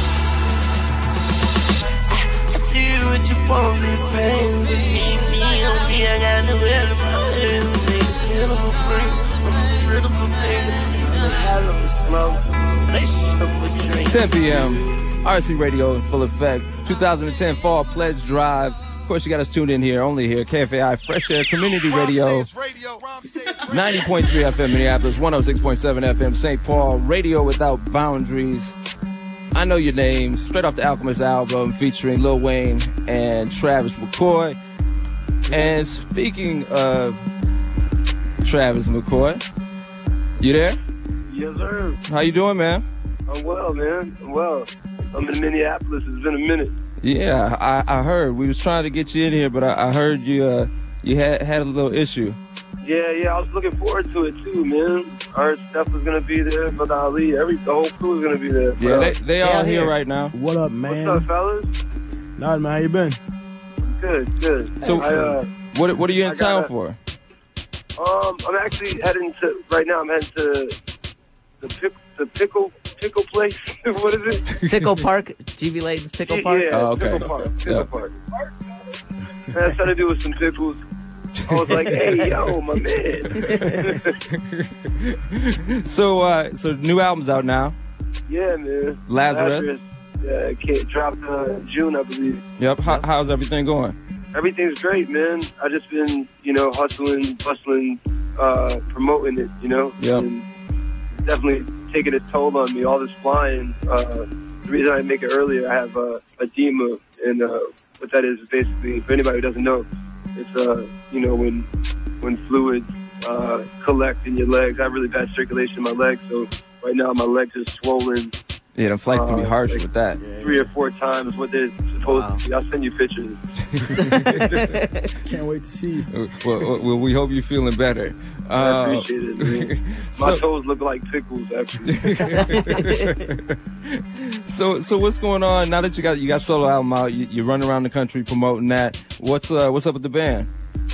I see you with your phone and pain. Me, I got the world in my hands. Make it spin on my finger. I'm a critical nigga. I'm a hell of a smoke. Let's shut up for drink. 10 p.m. RC Radio in full effect. 2010 Fall Pledge Drive. Of course, you got us tuned in here, only here. KFAI Fresh Air Community Radio. 90.3 FM Minneapolis, 106.7 FM St. Paul. Radio without boundaries. I Know Your Name, straight off the Alchemist album featuring Lil Wayne and Travis McCoy. And speaking of Travis McCoy, you there? Yes, sir. How you doing, man? I'm well, man. I'm well. I'm in Minneapolis. It's been a minute. Yeah, I heard. We was trying to get you in here, but I heard you had a little issue. Yeah, I was looking forward to it too, man. I heard Steph was gonna be there, Brother Ali, the whole crew was gonna be there. Yeah, they all here right now. What up, man? What's up, fellas? Nothing, man. How you been? Good. So, what are you in town for? I'm actually heading to the pickle place. What is it? Pickle Park, GB Layton's Pickle Park. Yeah, oh, okay. Pickle Park. It has something to do with some pickles. I was like, hey, yo, my man. So new album's out now. Yeah, man. Lazarus. Yeah, it dropped June, I believe. Yep. How's everything going? Everything's great, man. I just been, hustling, bustling, promoting it, Yep. And definitely taking a toll on me. All this flying. The reason I make it earlier, I have edema, and what that is basically, for anybody who doesn't know, it's when fluids collect in your legs. I have really bad circulation in my legs, so right now my legs are swollen. Yeah, the flights can be harsh with that. 3 or 4 times what they're supposed to be. I'll send you pictures. Can't wait to see. Well, we hope you're feeling better. I appreciate it, man. My toes look like pickles, actually. So what's going on now that you got solo album out? You run around the country promoting that. What's up with the band?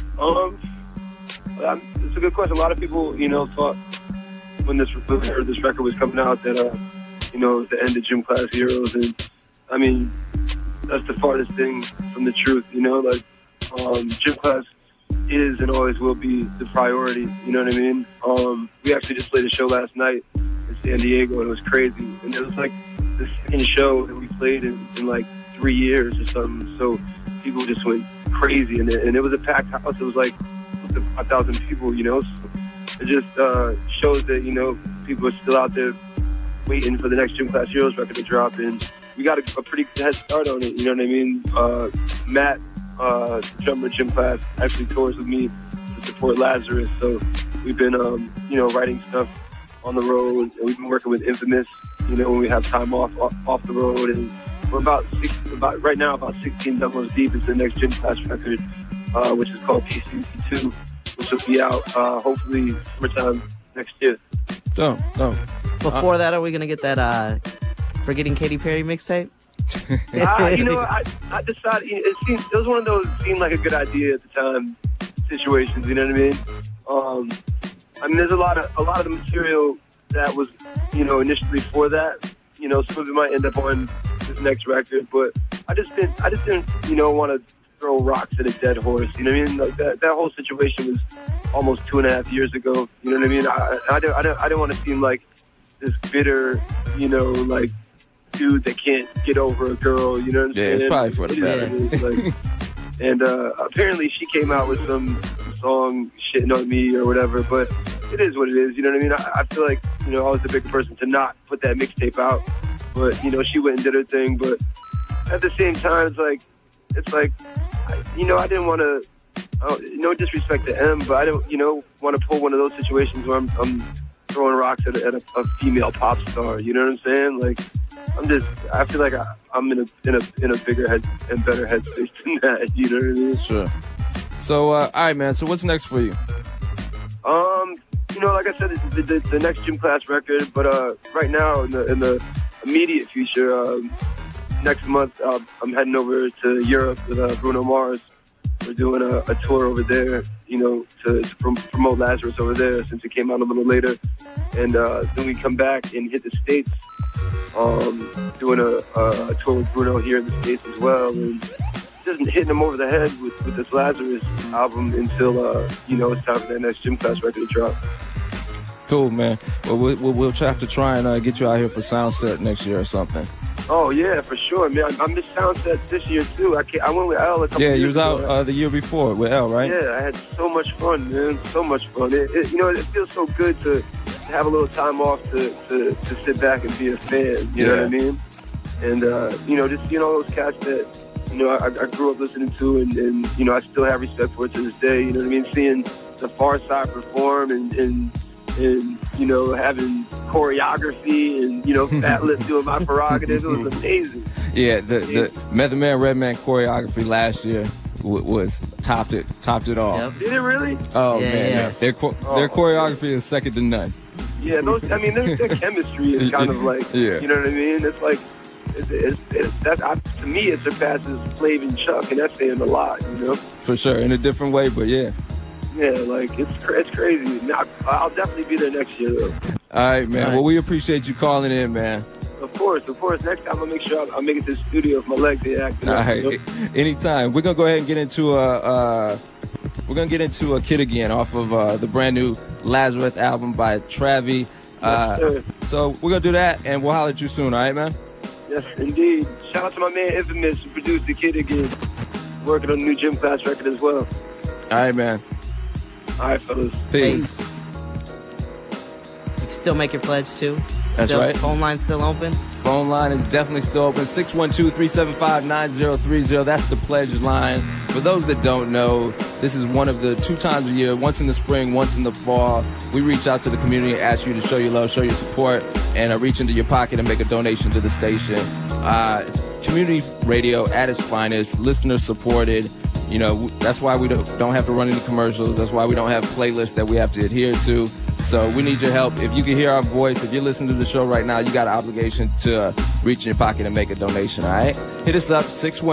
It's a good question. A lot of people, thought when this record was coming out that it was the end of Gym Class Heroes, and I mean that's the farthest thing from the truth. Gym Class is and always will be the priority. You know what I mean? We actually just played a show last night in San Diego, and it was crazy. And it was like the second show that we played in like 3 years or something. So people just went crazy, and it was a packed house. It was like 5,000 people. So it just shows that people are still out there waiting for the next Gym Class Heroes record to drop, and we got a pretty head start on it. You know what I mean? Matt, the drummer of Gym Class, actually tours with me to support Lazarus. So we've been, writing stuff on the road, and we've been working with Infamous. When we have time off the road, and we're about 16 demos deep into the next Gym Class record, which is called PCC2, which will be out hopefully summertime next year. Dope. Before that, are we gonna get that Forgetting Katy Perry mixtape? I decided it was one of those seemed like a good idea at the time situations. You know what I mean? There's a lot of the material that was initially for that. Some of it might end up on this next record, but I just didn't want to throw rocks at a dead horse. You know what I mean? Like that whole situation was almost 2.5 years ago. You know what I mean? I didn't want to seem like this bitter, like dude that can't get over a girl. You know what I'm saying? Yeah, it's probably for the better. And apparently she came out with some song shitting on me or whatever, but it is what it is. You know what I mean? I feel like, I was the big person to not put that mixtape out, but, she went and did her thing. But at the same time, it's like, I didn't want to, no disrespect to M, but I don't, want to pull one of those situations where I'm throwing rocks at a female pop star. You know what I'm saying? Like, I feel like I'm in a bigger head and better headspace than that. You know what I mean? Sure. So, all right, man. So what's next for you? Like I said, the next Gym Class record, but right now in the immediate future, next month I'm heading over to Europe with Bruno Mars. We're doing a tour over there, to promote Lazarus over there since it came out a little later. And then we come back and hit the States, doing a tour with Bruno here in the States as well. And just hitting him over the head with this Lazarus album until, it's time for that next Gym Class record to drop. Cool, man. Well, we'll have to try and get you out here for Soundset next year or something. Oh, yeah, for sure, man. I missed Soundset this year, too. I went with L a couple years you was ago. out the year before with L, right? Yeah, I had so much fun, man. So much fun. It feels so good to have a little time off to sit back and be a fan, you know what I mean? And, just seeing all those cats that, I grew up listening to and I still have respect for it to this day, you know what I mean? Seeing the Far Side perform and having choreography and, Fat Lip doing my prerogative. It was amazing. Yeah, the Method Man, Redman choreography last year was topped it all. Yep. Did it really? Oh, man. Yes. Their choreography is second to none. Yeah, their chemistry is kind of like, you know what I mean? It's like, to me, it surpasses Flav and Chuck, and that's saying a lot, For sure, in a different way, but yeah. Yeah, like, it's crazy. I'll definitely be there next year, though. All right, man. Well, we appreciate you calling in, man. Of course. Next time I'll make sure I'll make it to the studio if my legs ain't acting up. All right. Anytime. We're going to go ahead and get into We're going to get into A Kid Again off of the brand new Lazarus album by Travi. So we're going to do that, and we'll holler at you soon, all right, man? Yes, indeed. Shout out to my man Infamous who produced The Kid Again. Working on the new Gym Class record as well. All right, man. All right, fellas. Peace. You can still make your pledge, too. That's right. Phone line still open? Phone line is definitely still open. 612-375-9030. That's the pledge line. For those that don't know, this is one of the 2 times a year, once in the spring, once in the fall. We reach out to the community and ask you to show your love, show your support, and reach into your pocket and make a donation to the station. It's community radio at its finest, listener supported. You know, that's why we don't have to run any commercials. That's why we don't have playlists that we have to adhere to. So we need your help. If you can hear our voice, if you're listening to the show right now, you got an obligation to reach in your pocket and make a donation, all right? Hit us up,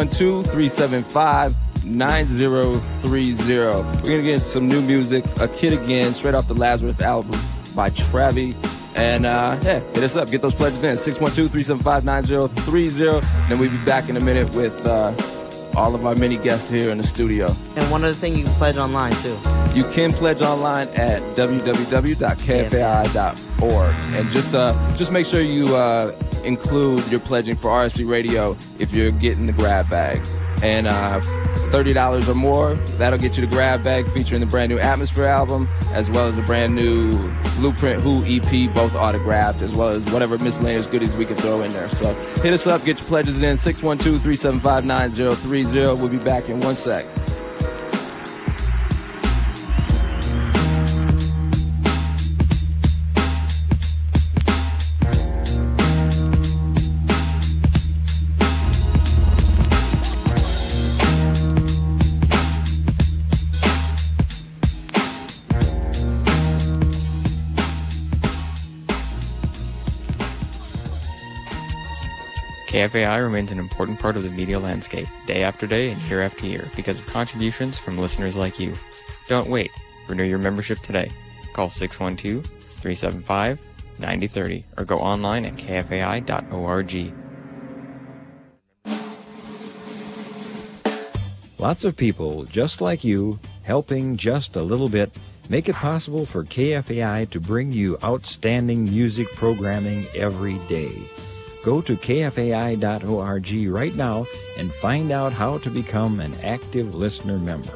612-375-9030. We're going to get some new music, A Kid Again, straight off the Lazarus album by Travi. And, hit us up. Get those pledges in, 612-375-9030. Then we'll be back in a minute with all of our many guests here in the studio. And one other thing, you can pledge online, too. You can pledge online at www.kfai.org. And just make sure you include your pledging for RSC Radio if you're getting the grab bag. And $30 or more, that'll get you the grab bag featuring the brand new Atmosphere album, as well as the brand new Blueprint Who EP, both autographed, as well as whatever miscellaneous goodies we can throw in there. So hit us up, get your pledges in, 612-375-9030. We'll be back in 1 sec. KFAI remains an important part of the media landscape, day after day and year after year, because of contributions from listeners like you. Don't wait. Renew your membership today. Call 612-375-9030 or go online at kfai.org. Lots of people, just like you, helping just a little bit, make it possible for KFAI to bring you outstanding music programming every day. Go to kfai.org right now and find out how to become an active listener member.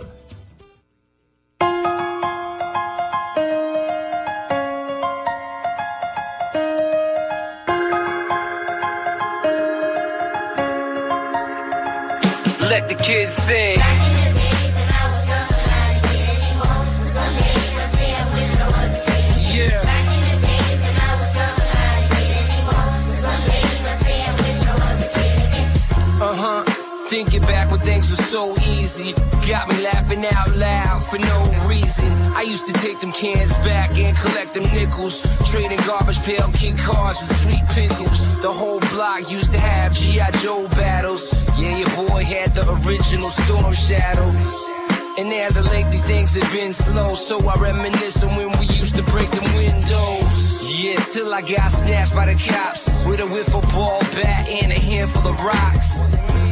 Let the kids sing. Thinking back when things were so easy, got me laughing out loud for no reason. I used to take them cans back and collect them nickels, trading garbage pail kid cars with sweet pickles. The whole block used to have G.I. Joe battles. Yeah, your boy had the original Storm Shadow. And as of lately things have been slow, so I reminisce on when we used to break them windows. Yeah, till I got snatched by the cops with a wiffle ball bat and a handful of rocks.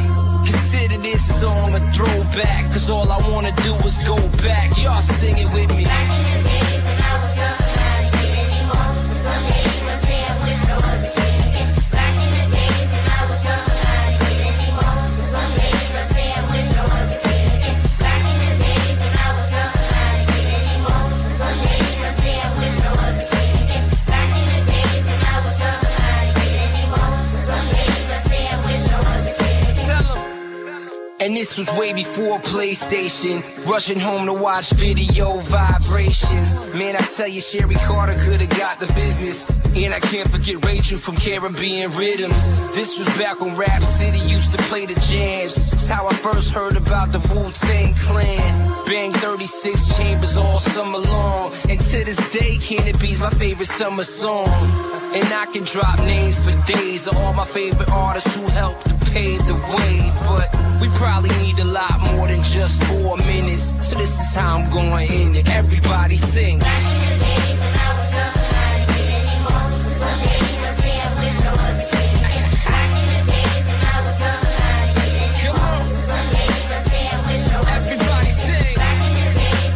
Consider this song a throwback, cause all I wanna do is go back. Y'all sing it with me. Back in the days when I was young and I didn't get anymore. Some days I say I wish I was a kid again. Back in the days when I was young and I didn't get anymore. Some days I say I wish I was a kid again. Back in the days when I was young and I didn't get anymore. Some days I say I wish I was a kid again. Back in the days when I was young and I didn't get anymore. Some days I say I wish I was a kid again. Tell 'em. And this was way before PlayStation. Rushing home to watch video vibrations. Man, I tell you, Sherry Carter could've got the business. And I can't forget Rachel from Caribbean Rhythms. This was back when Rap City used to play the jams. It's how I first heard about the Wu-Tang Clan. Bang 36 chambers all summer long. And to this day, Can It Be's my favorite summer song. And I can drop names for days of all my favorite artists who helped to pave the way. But we probably need a lot more than just 4 minutes. So this is how I'm gonna end it. Everybody sing. Back in the days when I was young and I didn't get anymore. Some days I say I wish I was a kid again. Back in the days when I was young and I didn't get anymore. Some days I say I wish I was a kid again. Everybody sing. Back in the days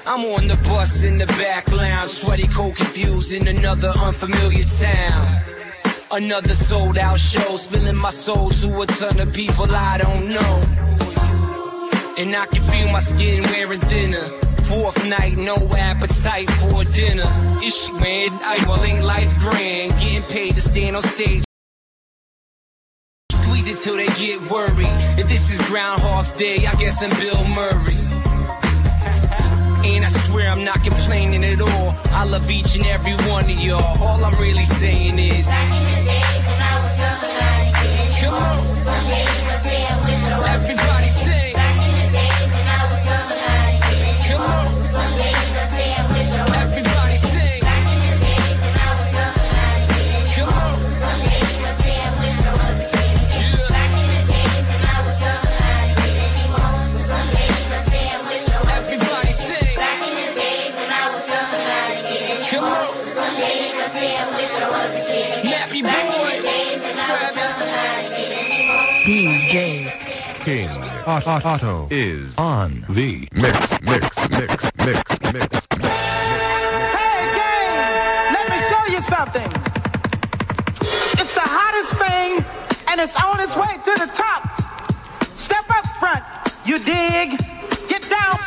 I'm on the bus in the back lounge, sweaty, cold, confused in another unfamiliar town. Another sold out show, spilling my soul to a ton of people I don't know. And I can feel my skin wearing thinner. Fourth night, no appetite for dinner. Ish, man, well, ain't life grand. Getting paid to stand on stage. Squeeze it till they get worried. If this is Groundhog's Day, I guess I'm Bill Murray. And I swear I'm not complaining at all. I love each and every one of y'all. All I'm really saying is, back in the days when I was younger, I didn't come on. Some days I say I wish I was. Everybody sing. Back in the days when I was younger, I didn't come on. Some days I say I wish I was. Everybody sing. Back in the days when I was younger, I didn't come on. Some days I say I wish I was a kid again. Back in the days when I was younger, I didn't anymore. Some days I say I wish I was. Everybody sing. Come on. Some days I say I wish I was a kid again. Nappy boy. DJ King Otto is on the mix. Hey gang, let me show you something. It's the hottest thing and it's on its way to the top. Step up front, you dig? Get down.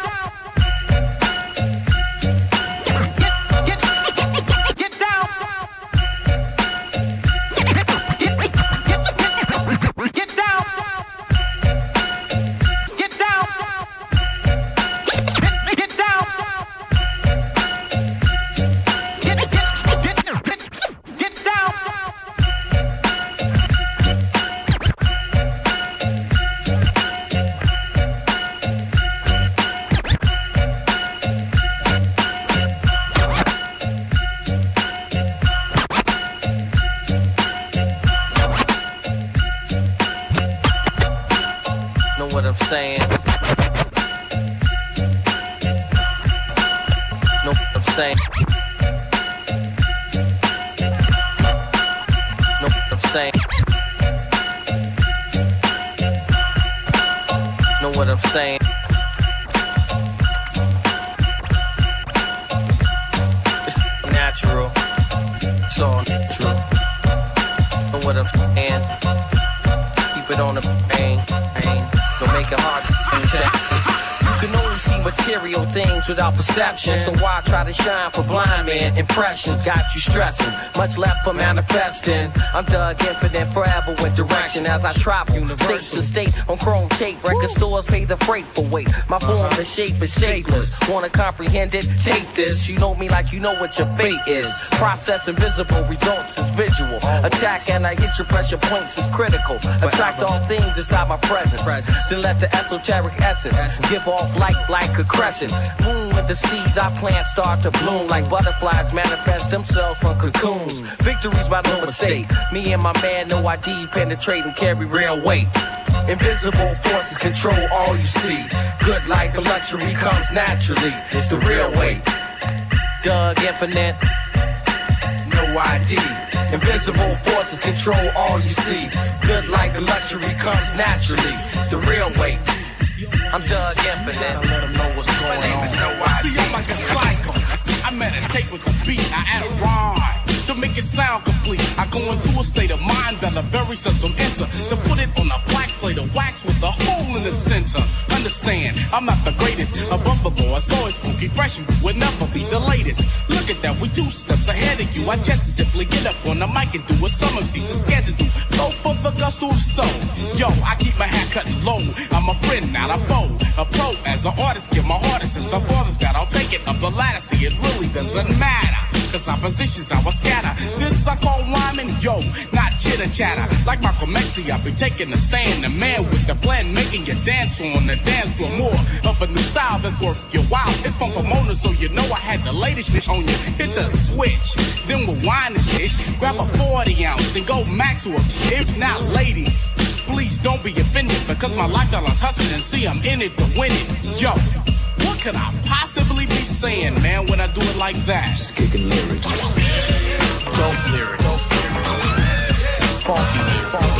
Without perception, so why try to shine for blind man? Impressions got you stressing, much left for manifesting. I'm Doug Infinite, forever with direction as I travel state to state on chrome tape. Record stores pay the freight for weight. My form, the shape is shapeless. Wanna comprehend it? Take this. You know me like you know what your fate is. Process invisible, results is visual. Attack and I hit your pressure points is critical. Attract all things inside my presence. Then let the esoteric essence give off light like a crescent. With the seeds I plant start to bloom like butterflies manifest themselves from cocoons. Victory's by no mistake. Me and my man, no ID, penetrate and carry real weight. Invisible forces control all you see. Good life and luxury comes naturally. It's the real way. Doug Infinite, no ID. Invisible forces control all you see. Good life and luxury comes naturally. It's the real way. I'm Doug Infinite. Let them know what's going on. My name is No ID. See, I'm like a psycho. I meditate with the beat. I add a rhyme to make it sound complete. I go into a state of mind that I very seldom enter. To put it on a black plate of wax with a hole in the center. Understand, I'm not the greatest. Above the law, it's always spooky, fresh, and will never be the latest. Look at that, we 2 steps ahead of you. I just simply get up on the mic and do what some MCs are scared to do. Go for the gusto of soul. Yo, I keep my hat cut low. I'm a friend, not a foe. A pro as an artist, give my hardest. Since the father's got, I'll take it up the ladder. See, it really doesn't matter. Cause opposition's how I scatter. This I call rhyming, yo, not chitter chatter. Like Malcolm X, I be taking a stand. The man with the plan, making you dance on the dance floor. More of a new style that's worth your while. It's from Pomona, so you know I had the latest dish on you. Hit the switch, then we'll wind this dish. Grab a 40 ounce and go max to a if not, ladies, please don't be offended. Because my lifestyle is hustling and see I'm in it to win it. Yo, what could I possibly be saying, man, when I do it like that? Just kicking lyrics. Dope lyrics. Funky lyrics.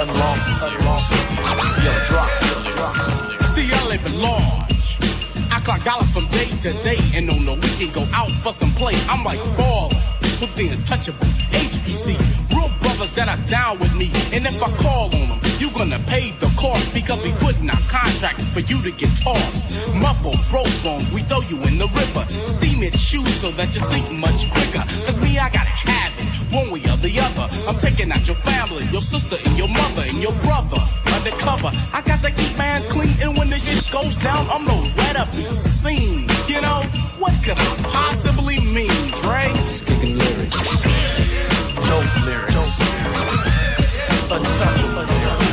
Unlawful lyrics. Yo, drop lyrics. See, I live at large. I clock dollars from day to day, and on the weekend go out for some play. I'm like ball with the untouchable HBC. Real brothers that are down with me, and if I call on them, you gonna pay the cost because we putting out contracts for you to get tossed. Muffle, broke bones, we throw you in the river. Cement shoes so that you sink much quicker. Cause me, I gotta have it, one way or the other. I'm taking out your family, your sister and your mother and your brother. Undercover, I got to keep my hands clean, and when this shit goes down, I'm no right up the scene. You know, what could I possibly mean, Dre? Just kicking lyrics. Dope lyrics. Untouchable.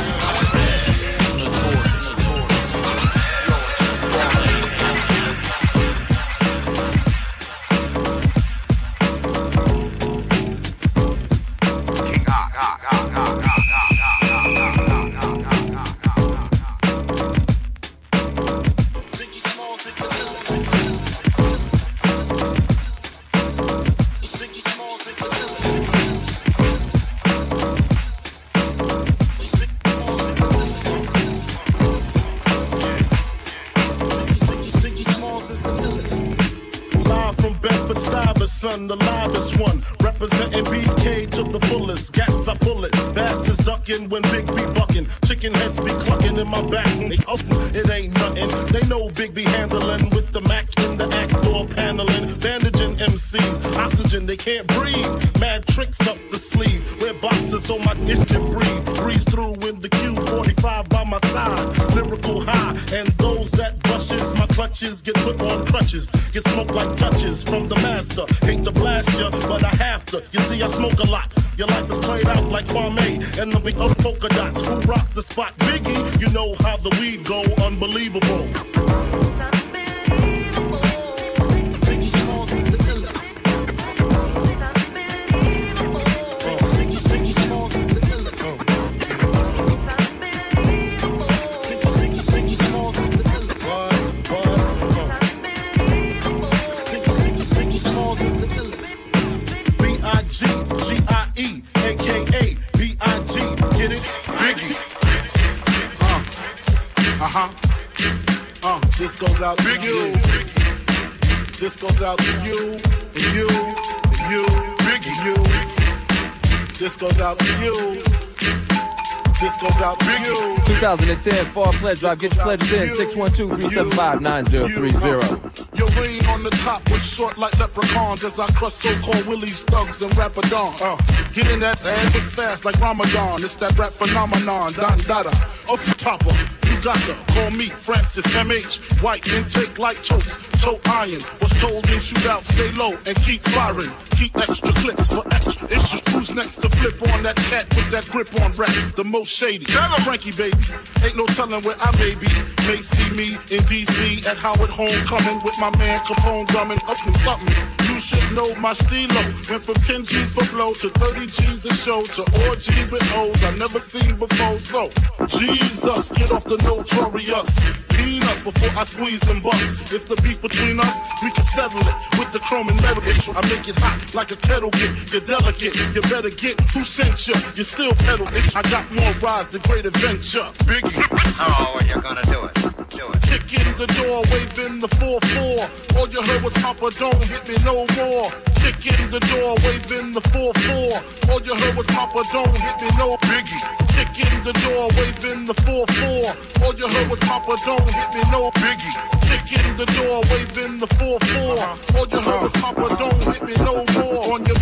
The livest one, representing BK to the fullest. Gats, I pull it. Bastards ducking when Big B bucking. Chicken heads be clucking in my back. They huffing, it ain't nothing. They know Big B handling with the Mac in the act door paneling. Bandaging MCs, oxygen, they can't breathe. Mad tricks up the sleeve. Wear boxes so my dick can breathe. Breeze through in the Q45 by my side. Lyrical high, and those that brushes my clutches get put on crutches. Get smoked like touches from the master. Hate to blast ya, but I have to. You see, I smoke a lot. Your life is played out like Kwame and the big of polka dots. Who rock the spot? Biggie, you know how the weed go. Unbelievable. This goes out to you. This goes out to you, and you, and you, and you. This goes out to you. This goes out to you. 2010 Fall Pledge Drive. Get your pledges in. 612-375-9030. Your reign on the top was short like leprechauns as I crush so-called willies, thugs, and rapadons. Get in that ass quick fast like Ramadan. It's that rap phenomenon. Don Dada, off the topper. You got to call me Francis M.H. White intake like toast. So iron was told in shootout, stay low and keep firing. Keep extra clips for extra issues. Who's next to flip on that cat with that grip on rap? The most shady. Frankie, baby. Ain't no telling where I may be. May see me in D.C. at Howard Homecoming with my man Capone drumming up in something. You should know my stilo. Went from 10 G's for blow to 30 G's a show to orgies with O's I never seen before. So, Jesus, get off the notorious. Peanuts before I squeeze and bust. If the beef between us, we can settle it with the chrome and metal issue. I make it hot like a kettle get. You're delicate, you better get who sent you. You still pedal it. I got more rides than great adventure. Biggie. Oh, well, you're gonna do it. Do it. Kick in the door, waving the 4-4. All you heard was Papa, don't hit me no more. Kick in the door, waving the 4-4. All you heard was Papa, don't hit me no. Biggie. Kick in the door, waving the 4-4. All you heard was Papa, don't hit me no. Biggie. Kick in the door, waving the 4-4. All you heard was Papa, don't hit me no more. On your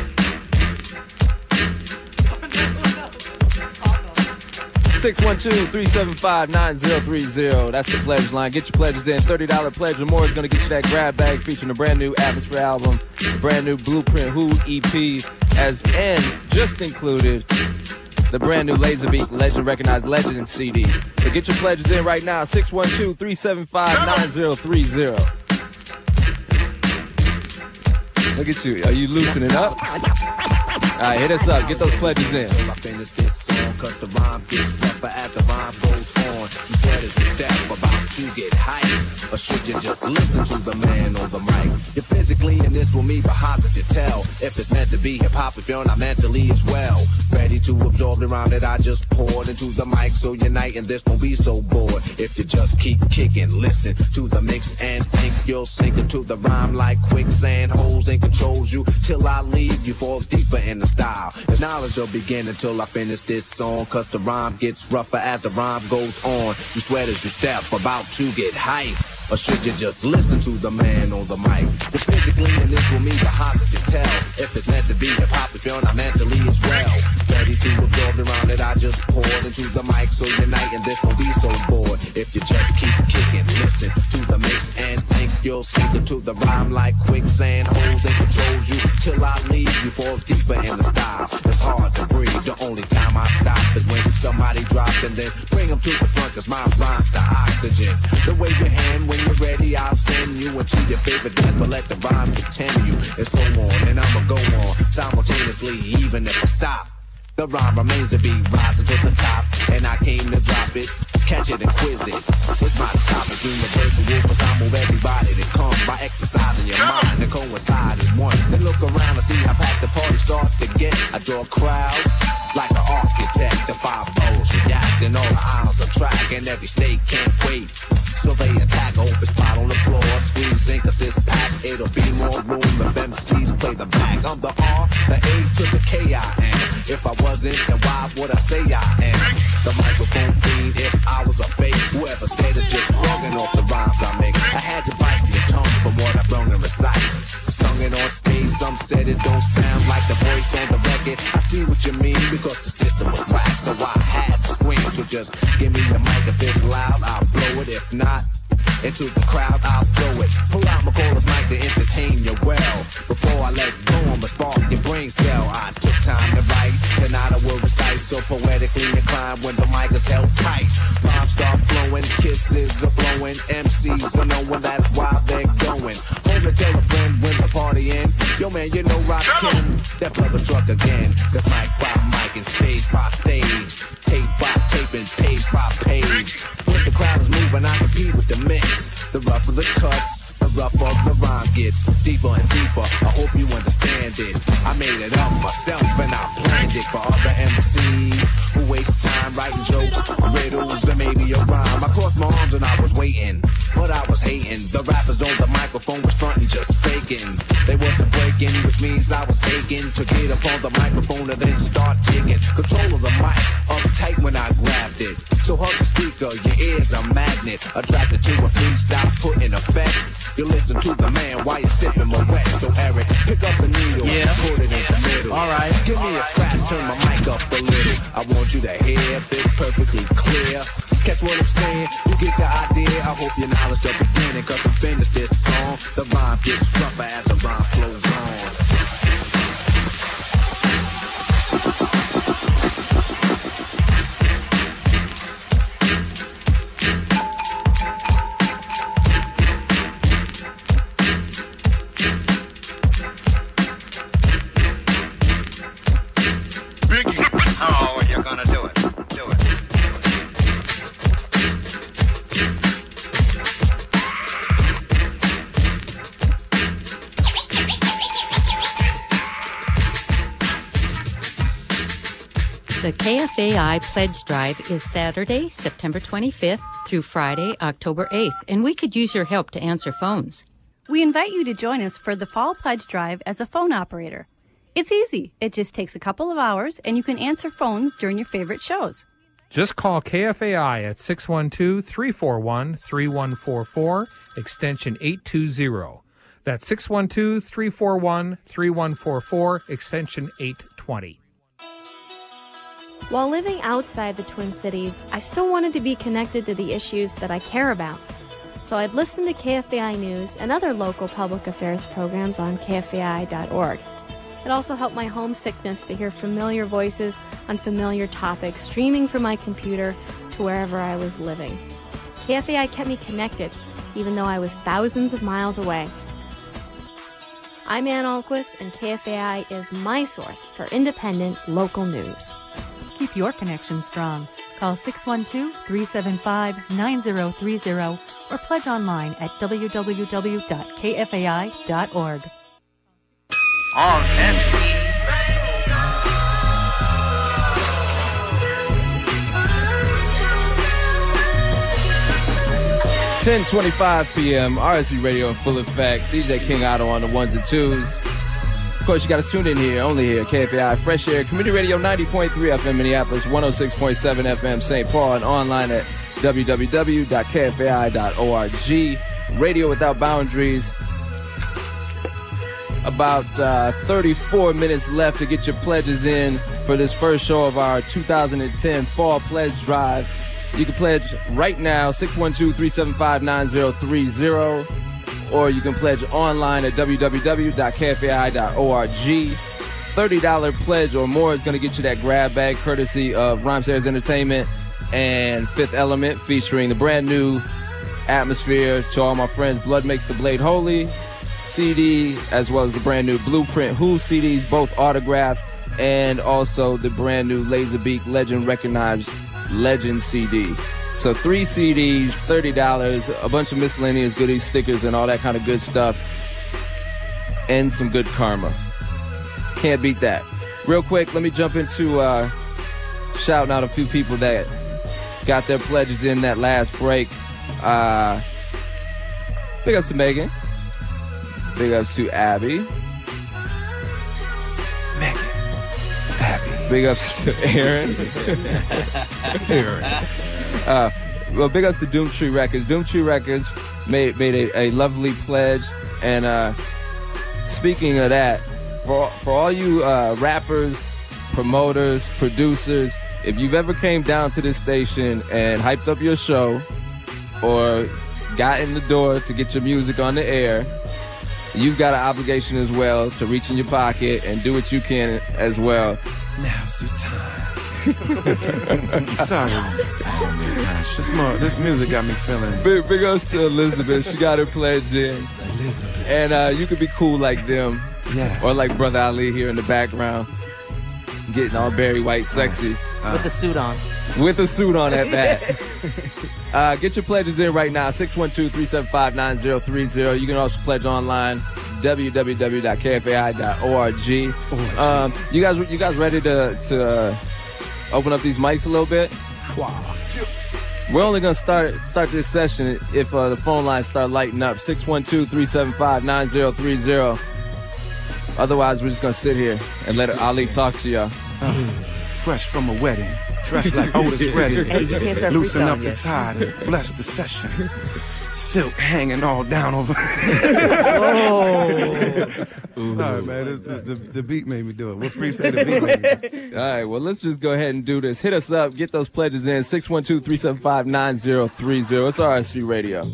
612-375-9030. That's the pledge line. Get your pledges in. $30 pledge or more is going to get you that grab bag featuring a brand new Atmosphere album, a brand new Blueprint Who EP, and just included the brand new Laserbeat Legend Recognized Legend CD. So get your pledges in right now. 612-375-9030. Look at you. Are you loosening up? All right, hit us up. Get those pledges in. Cause the rhyme gets rougher as the rhyme goes on. You sweat as a step about to get hype. Or should you just listen to the man on the mic? You're physically in this with me, but how could you tell? If it's meant to be hip-hop, if you're not mentally as well. Ready to absorb absorbed around it, I just poured into the mic so unite and this won't be so bored. If you just keep kicking, listen to the mix and think you'll sink into the rhyme like quicksand. Holds and controls you till I leave you, fall deeper in the style. As knowledge will begin until I finish this song, cause the rhyme gets rougher as the rhyme goes on. You sweat as you step, about to get hype. Or should you just listen to the man on the mic? The physically and this will mean the hot you tell. If it's meant to be hip-hop, if you're not mentally as well. Ready to absorb around it, I just poured into the mic so unite and this won't be so bored. If you just keep kicking, listen to the mix and think you'll sink into the rhyme like quicksand. Holds and controls you till I leave you, fall deeper in the style. It's hard to breathe, the only time I stop is when somebody dropped and then bring them to the front, cause my rhyme's the oxygen. The wave your hand when you're ready, I'll send you into your favorite death, but let the rhyme continue, and so on, and I'ma go on simultaneously, even if I stop. The rhyme remains to be rising to the top, and I came to drop it, catch it and quiz it. It's my topic, universal rule, cause I move everybody to come by exercising your mind. To coincide is one, then look around and see how packed the party starts to get. I draw a crowd like an architect, the 5 bowls react, and all the aisles are track, and every state can't wait. So they attack, open spot on the floor, squeeze, ink, assist, pack. It'll be more room if MCs play the back. I'm the R, the A to the K I am. If I wasn't, then why would I say I am? The microphone fiend, if I was a fake. Whoever said it's just bugging off the rhymes I make. I had to bite your tongue from what I've learned and recite. Sung it on stage, some said it don't sound like the voice on the record. I see what you mean, because the system was whack, so I had to scream. So just give me the mic, if it's loud, I'll blow it. If not, into the crowd, I'll throw it. Pull out my callers mic to entertain you well. Before I let go, I'ma spark your brain cell. I took time to write, tonight I will recite, so poetically inclined when the mic is held tight. Rhymes start flowing, kisses are blowing, MCs are knowing that's why they're going. Home to tell a friend when the party in. Yo man, you know Rock Kim, that brother struck again. That's mic by mic and stage by stage, tape by tape and page by page. When the crowd is moving, I compete with the mix. The rougher the cuts, the rougher the rhyme gets. Deeper and deeper, I hope you understand it. I made it up myself and I planned it for other MCs who waste time writing jokes, riddles, and maybe a rhyme. I crossed my arms and I was waiting, but I was hating. The rappers on the microphone was fronting, just faking. They wasn't breaking, which means I was aching to get up on the microphone and then start taking control of the mic, uptight when I grabbed it. So hug the speaker, your ears are magnet, attracted to a freestyle put in effect. You listen to the man while you're sipping my wet. So Eric, pick up the needle, put it in the middle. Alright, give me a scratch, turn my mic up a little. I want you to hear this perfectly clear. Catch what I'm saying? You get the idea. I hope your knowledge the beginning, cause I'm finished this song. The rhyme gets rougher as the rhyme flows on. How are you gonna do it? Do it. The KFAI Pledge Drive is Saturday, September 25th through Friday, October 8th, and we could use your help to answer phones. We invite you to join us for the Fall Pledge Drive as a phone operator. It's easy. It just takes a couple of hours, and you can answer phones during your favorite shows. Just call KFAI at 612-341-3144, extension 820. That's 612-341-3144, extension 820. While living outside the Twin Cities, I still wanted to be connected to the issues that I care about. So I'd listen to KFAI News and other local public affairs programs on KFAI.org. It also helped my homesickness to hear familiar voices on familiar topics streaming from my computer to wherever I was living. KFAI kept me connected, even though I was thousands of miles away. I'm Ann Ahlquist, and KFAI is my source for independent local news. Keep your connection strong. Call 612-375-9030 or pledge online at www.kfai.org. All nasty. 10:25 p.m. RSC Radio in full effect. DJ King Otto on the ones and twos. Of course, you got to tune in here, only here, KFAI Fresh Air Community Radio 90.3 FM Minneapolis, 106.7 FM St. Paul, and online at www.kfai.org. Radio Without Boundaries. About 34 minutes left to get your pledges in for this first show of our 2010 Fall Pledge Drive. You can pledge right now, 612-375-9030, or you can pledge online at www.kfai.org. $30 pledge or more is going to get you that grab bag courtesy of Rhymesayers Entertainment and Fifth Element, featuring the brand new Atmosphere, To All My Friends, Blood Makes the Blade Holy CD, as well as the brand new Blueprint Who CDs, both autographed, and also the brand new Laserbeak Legend Recognized Legend CD. So 3 CDs, $30, a bunch of miscellaneous goodies, stickers, and all that kind of good stuff, and some good karma. Can't beat that. Real quick, let me jump into shouting out a few people that got their pledges in that last break. Big ups to Megan. Big ups to Abby. Megan. Abby. Big ups to Aaron. Well, big ups to Doomtree Records. Doomtree Records made a lovely pledge. And speaking of that, for all you rappers, promoters, producers, if you've ever came down to this station and hyped up your show or got in the door to get your music on the air, you've got an obligation as well to reach in your pocket and do what you can as well. Now's your time. Sorry. This music got me feeling. Big ups to Elizabeth. She got her pledge in. Elizabeth. And you could be cool like them. Yeah. Or like Brother Ali here in the background. Getting all Barry White sexy. With the suit on. With the suit on at that. Get your pledges in right now, 612-375-9030. You can also pledge online, www.kfai.org. You guys ready to open up these mics a little bit? Wow. We're only going to start this session if the phone lines start lighting up, 612-375-9030. Otherwise, we're just going to sit here and let Ali talk to y'all. Fresh from a wedding, dressed like Otis Redding. Loosen up the tide and bless the session. Silk hanging all down over. Sorry, man. The beat made me do it. What free say the beat made me do it. All right, well, let's just go ahead and do this. Hit us up. Get those pledges in. 612-375-9030. It's RSC Radio.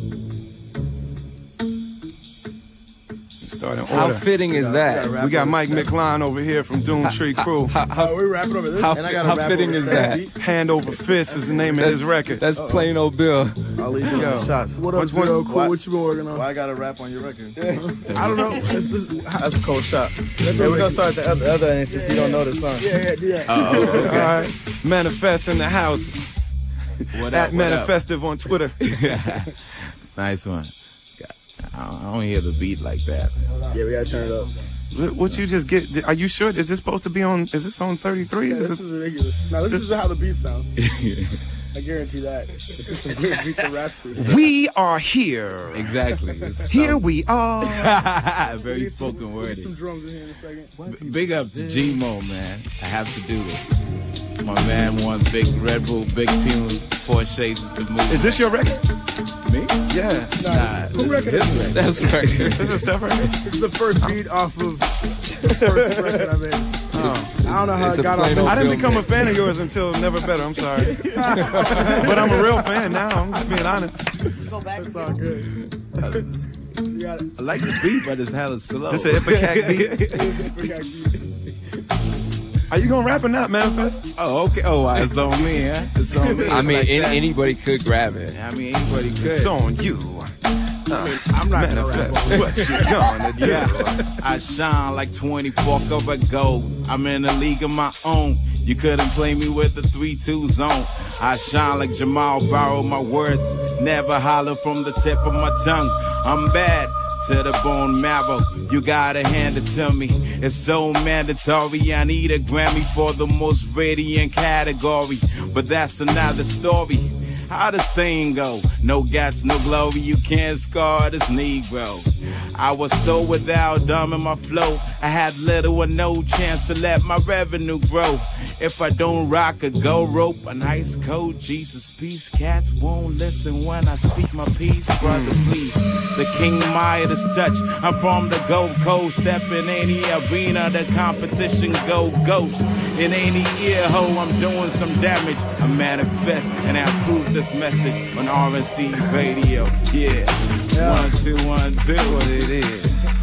How fitting is that? We got Mike McLean over here from Doomtree Crew. How we rapping over this? How fitting is that? Hand Over Fist is the name of his record. That's plain old Bill. I'll leave you on shots. What up, Zero? Cool. What you been working on? Why I gotta rap on your record? I don't know. That's a cold shot. We're gonna start the other end since you don't know the song. Yeah. Okay. All right. Manifest in the house. At Manifestive on Twitter. Nice one. I don't hear the beat like that. Yeah, we gotta turn it up. What you just get? Are you sure? Is this supposed to be on? Is this on 33? Yeah, this is ridiculous. Now this is how the beat sounds. I guarantee that. It's just some weird beats and raps. We are here. Exactly. Here we are. Very spoken word. Some drums in here in a second. Big up to G-Mo, man. I have to do this. My man won big Red Bull, big tunes. 4 Shades is the movie. Is this your record? Me? Yeah. Who record is this? That's record. This is Steph record? This is the first beat off of the first record I made. I don't know how it got on. I didn't become a fan of yours until Never Better. I'm sorry. But I'm a real fan now. I'm just being honest. That's all good. I like the beat, but it's hella slow. Just an Ipecac beat. Are you gonna rap or not, Manifest? Oh, okay. Oh, it's on me, huh? It's on me. I mean, like anybody could grab it. I mean, anybody could. It's on you. I'm not gonna rap. What you gonna do? Yeah. I shine like 24 karat gold. I'm in a league of my own. You couldn't play me with the 3-2 zone. I shine like Jamal, borrow my words. Never holler from the tip of my tongue. I'm bad to the bone marrow. You gotta hand it to me. It's so mandatory. I need a Grammy for the most radiant category. But that's another story. How the saying go? No gats, no glory, you can't scar this Negro. I was so without dumb in my flow, I had little or no chance to let my revenue grow. If I don't rock a go rope, a nice coat, Jesus peace, cats won't listen when I speak my piece, brother please. The King Midas touch, I'm from the Gold Coast, step in any arena, the competition go ghost. In any ear hole, I'm doing some damage. I manifest and I prove this message on RNC Radio. Yeah. 1, 2, 1, 2. What it is.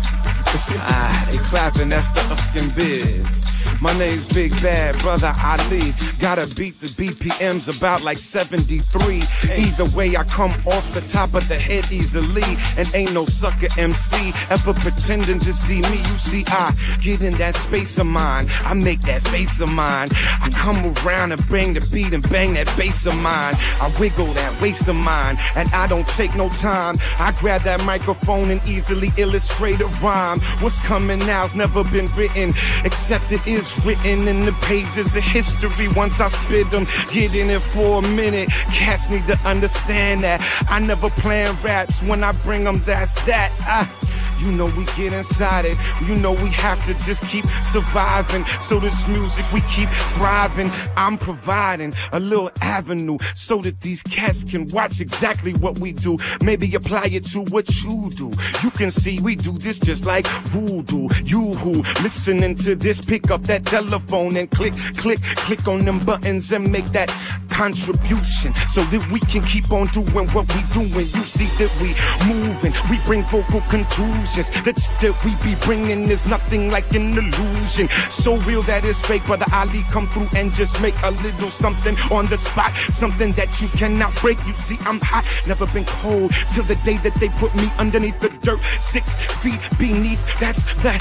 They clapping, that's the fucking biz. My name's Big Bad Brother Ali. Gotta beat the BPMs about like 73. Either way, I come off the top of the head easily. And ain't no sucker MC ever pretending to see me. You see, I get in that space of mine. I make that face of mine. I come around and bring the beat and bang that bass of mine. I wiggle that waist of mine. And I don't take no time. I grab that microphone and easily illustrate a rhyme. What's coming now's never been written, except it is written in the pages of history. Once I spit them, get in it for a minute. Cats need to understand that I never plan raps. When I bring them, that's that. You know we get inside it. You know we have to just keep surviving. So this music we keep thriving. I'm providing a little avenue so that these cats can watch exactly what we do. Maybe apply it to what you do. You can see we do this just like voodoo. You who listening to this, pick up that telephone and click, click, click on them buttons and make that contribution so that we can keep on doing what we doing. You see that we moving, we bring vocal contusions. That we be bringing is nothing like an illusion. So real that it's fake, Brother Ali come through and just make a little something on the spot. Something that you cannot break. You see I'm hot, never been cold till the day that they put me underneath the dirt. 6 feet beneath, that's that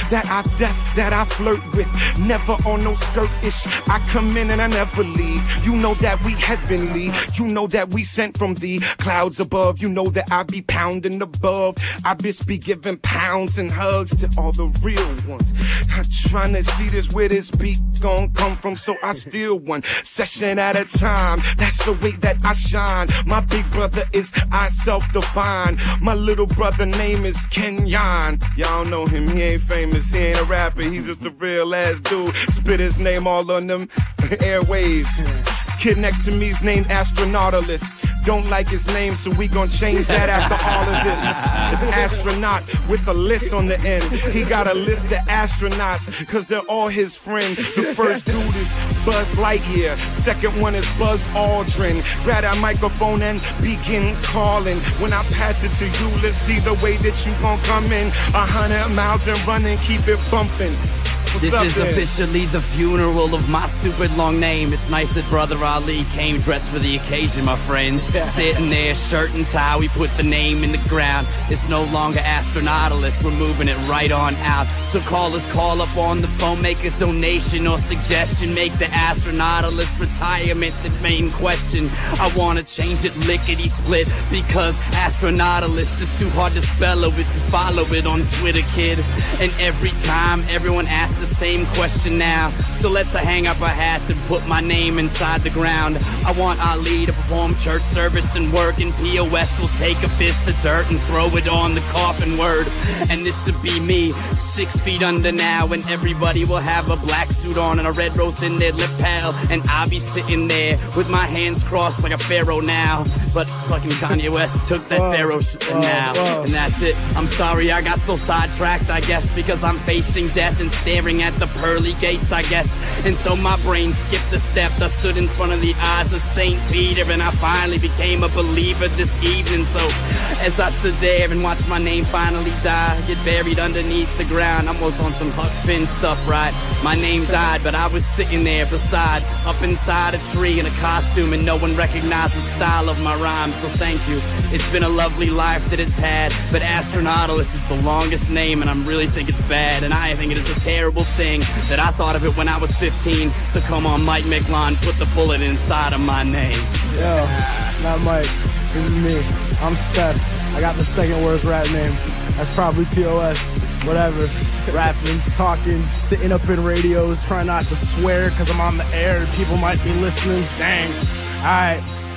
I flirt with. Never on no skirt-ish. I come in and I never leave. You know that we heavenly. You know that we sent from the clouds above. You know that I be pounding above. I just be giving pounds and hugs to all the real ones. I'm trying to see this where this beat gon' come from, so I steal one session at a time. That's the way that I shine. My big brother is I self-defined. My little brother name is Kenyon. Y'all know him, he ain't famous, he ain't a rapper, he's just a real ass dude. Spit his name all on them airwaves. This kid next to me's named Astronautilus. Don't like his name, so we gon' change that after all of this. It's astronaut with a list on the end. He got a list of astronauts, cause they're all his friend. The first dude is Buzz Lightyear. Second one is Buzz Aldrin. Grab that microphone and begin calling. When I pass it to you, let's see the way that you gon' come in. 100 miles and running, keep it bumping. This is officially the funeral of my stupid long name. It's nice that Brother Ali came dressed for the occasion, my friends. Sitting there, shirt and tie, we put the name in the ground. It's no longer Astronautilus, we're moving it right on out. So callers call up on the phone, make a donation or suggestion. Make the Astronautilus retirement the main question. I wanna change it lickety-split, because Astronautilus is too hard to spell it if you follow it on Twitter, kid. And every time everyone asks the same question now, so let's hang up our hats and put my name inside the ground. I want Ali to perform church service and work, and POS will take a fist of dirt and throw it on the coffin word. And this will be me, 6 feet under now, and everybody will have a black suit on and a red rose in their lapel, and I'll be sitting there with my hands crossed like a pharaoh now. But fucking Kanye West took that pharaoh now, and that's it. I'm sorry I got so sidetracked, I guess, because I'm facing death and staring at the pearly gates, I guess. And so my brain skipped a step. I stood in front of the eyes of St. Peter, and I finally became a believer this evening. So as I stood there and watched my name finally die, get buried underneath the ground, I was on some Huck Finn stuff, right? My name died, but I was sitting there beside, up inside a tree in a costume, and no one recognized the style of my rhyme. So thank you. It's been a lovely life that it's had, but Astronautilus is the longest name, and I really think it's bad, and I think it is a terrible thing that I thought of it when I was 15. So come on, Mike McLawn, put the bullet inside of my name. Yo, not Mike, this is me. I'm Steph. I got the second worst rap name. That's probably POS. Whatever. Rapping, talking, sitting up in radios, trying not to swear because I'm on the air and people might be listening. Dang. Alright.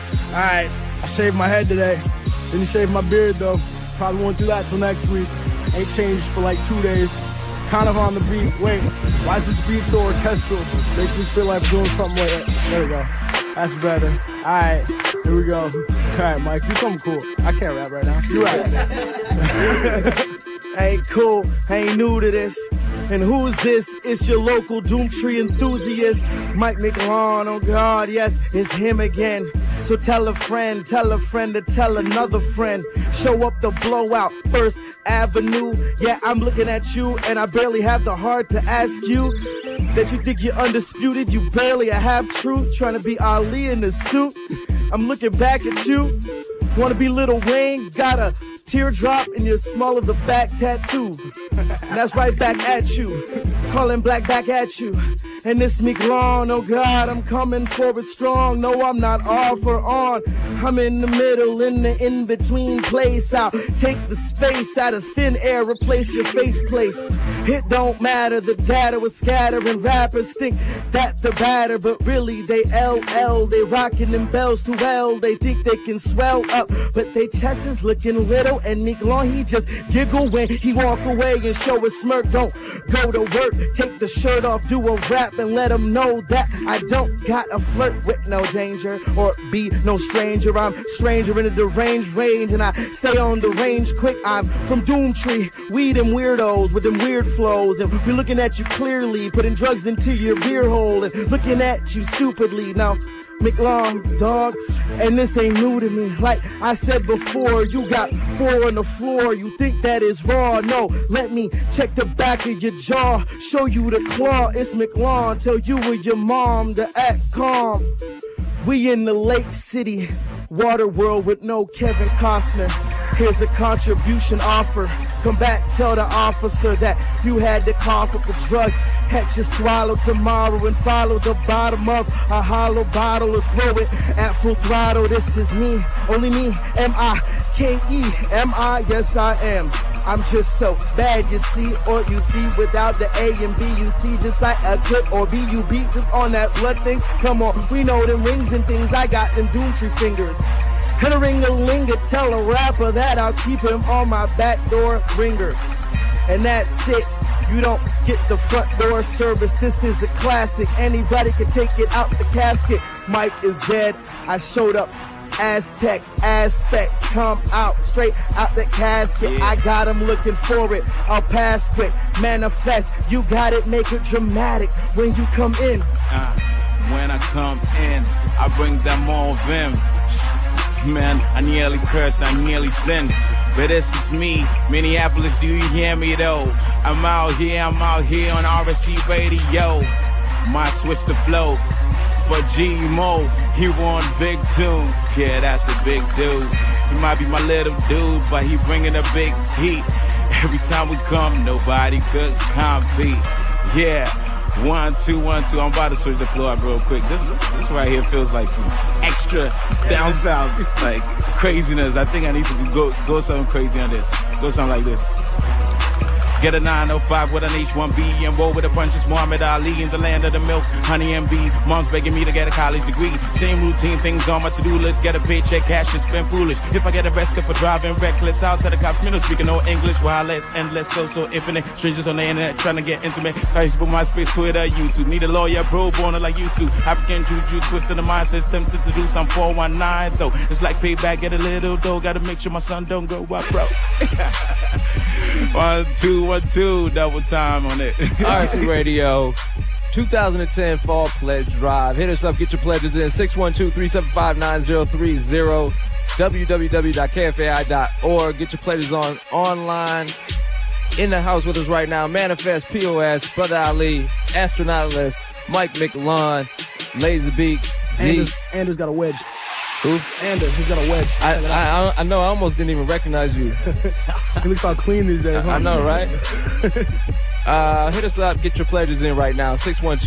Alright, I shaved my head today. Didn't shave my beard though. Probably won't do that till next week. Ain't changed for like 2 days. Kind of on the beat. Wait, why is this beat so orchestral? Makes me feel like I'm doing something like that. There we go. That's better. Alright, here we go. Alright, Mike, do something cool. I can't rap right now. You rap. Ain't cool, ain't new to this. And who's this? It's your local Doomtree enthusiast, Mike McLawn. Oh God, yes, it's him again. So tell a friend to tell another friend. Show up the blowout, First Avenue. Yeah, I'm looking at you, and I barely have the heart to ask you that you think you're undisputed. You barely a half-truth, trying to be Ali in the suit. I'm looking back at you. Wanna be Lil Wayne? Got a teardrop in your small of the back tattoo. And that's right back at you. Calling black back at you. And this McLawn, oh God, I'm coming forward strong. No, I'm not off or on. I'm in the middle, in the in-between place. I'll take the space out of thin air, replace your face place. It don't matter, the data was scattering. Rappers think that the batter, but really they LL. They rocking them bells too well. They think they can swell up, but they chest is looking little. And McLawn, he just giggle when he walk away and show his smirk. Don't go to work, take the shirt off, do a rap and let them know that I don't got a flirt with no danger or be no stranger. I'm stranger in a deranged range and I stay on the range quick. I'm from Doomtree, we them weirdos with them weird flows, and we looking at you clearly, putting drugs into your beer hole and looking at you stupidly. Now McLawn, dog, and this ain't new to me. Like I said before, you got 4 on the floor. You think that is raw? No, let me check the back of your jaw, show you the claw. It's McLawn, tell you and your mom to act calm. We in the Lake City water world with no Kevin Costner. Here's a contribution offer. Come back, tell the officer that you had to cough with the drugs that you swallow tomorrow and follow the bottom of a hollow bottle or throw it at full throttle. This is me, only me, M-I-K-E, M-I, yes I am. I'm just so bad, you see, or you see without the A and B. You see just like a good or B, you beat just on that blood thing. Come on, we know them rings and things. I got them Doomtree fingers. And a ring-a-linger, tell a rapper that I'll keep him on my backdoor ringer. And that's it. You don't get the front door service. This is a classic. Anybody can take it out the casket. Mike is dead. I showed up. Aztec aspect, come out straight out the casket. Yeah. I got him looking for it. I'll pass quick, manifest. You got it, make it dramatic when you come in. When I come in, I bring them all vim. Man, I nearly cursed, I nearly sinned. But this is me, Minneapolis, do you hear me though? I'm out here on RSC Radio. Might switch the flow. For G-Mo, he want big tune. Yeah, that's a big dude. He might be my little dude, but he bringing a big heat. Every time we come, nobody could compete. Yeah, 1, 2, 1, 2. I'm about to switch the floor up real quick. This right here feels like some extra down south, like craziness. I think I need to go something crazy on this. Go something like this. Get a 905 with an H1B and roll with the punches. Muhammad Ali in the land of the milk, honey and bee. Mom's begging me to get a college degree. Same routine things on my to-do list. Get a paycheck, cash and spend foolish. If I get arrested for driving reckless, I'll tell the cops, me no speaking no English. Wireless, endless, so infinite. Strangers on the internet trying to get intimate. Facebook, MySpace, Twitter, YouTube. Need a lawyer, pro bono like you two. African juju, twisting the mindset. Tempted to do some 419 though. It's like payback, get a little dough. Gotta make sure my son don't grow up, bro. 1, 2, 1, 2, double time on it. RSC Radio 2010 Fall Pledge Drive. Hit us up, get your pledges in. 612-375-9030. www.kfai.org. Get your pledges on online. In the house with us right now, Manifest, POS, Brother Ali, Astronautless, Mike McLawn, Lazy Beak, Z. Anders got a wedge. Who? Anders, he's got a wedge. I know, I almost didn't even recognize you. He looks all clean these days. Huh? I know, right? Hit us up, get your pledges in right now.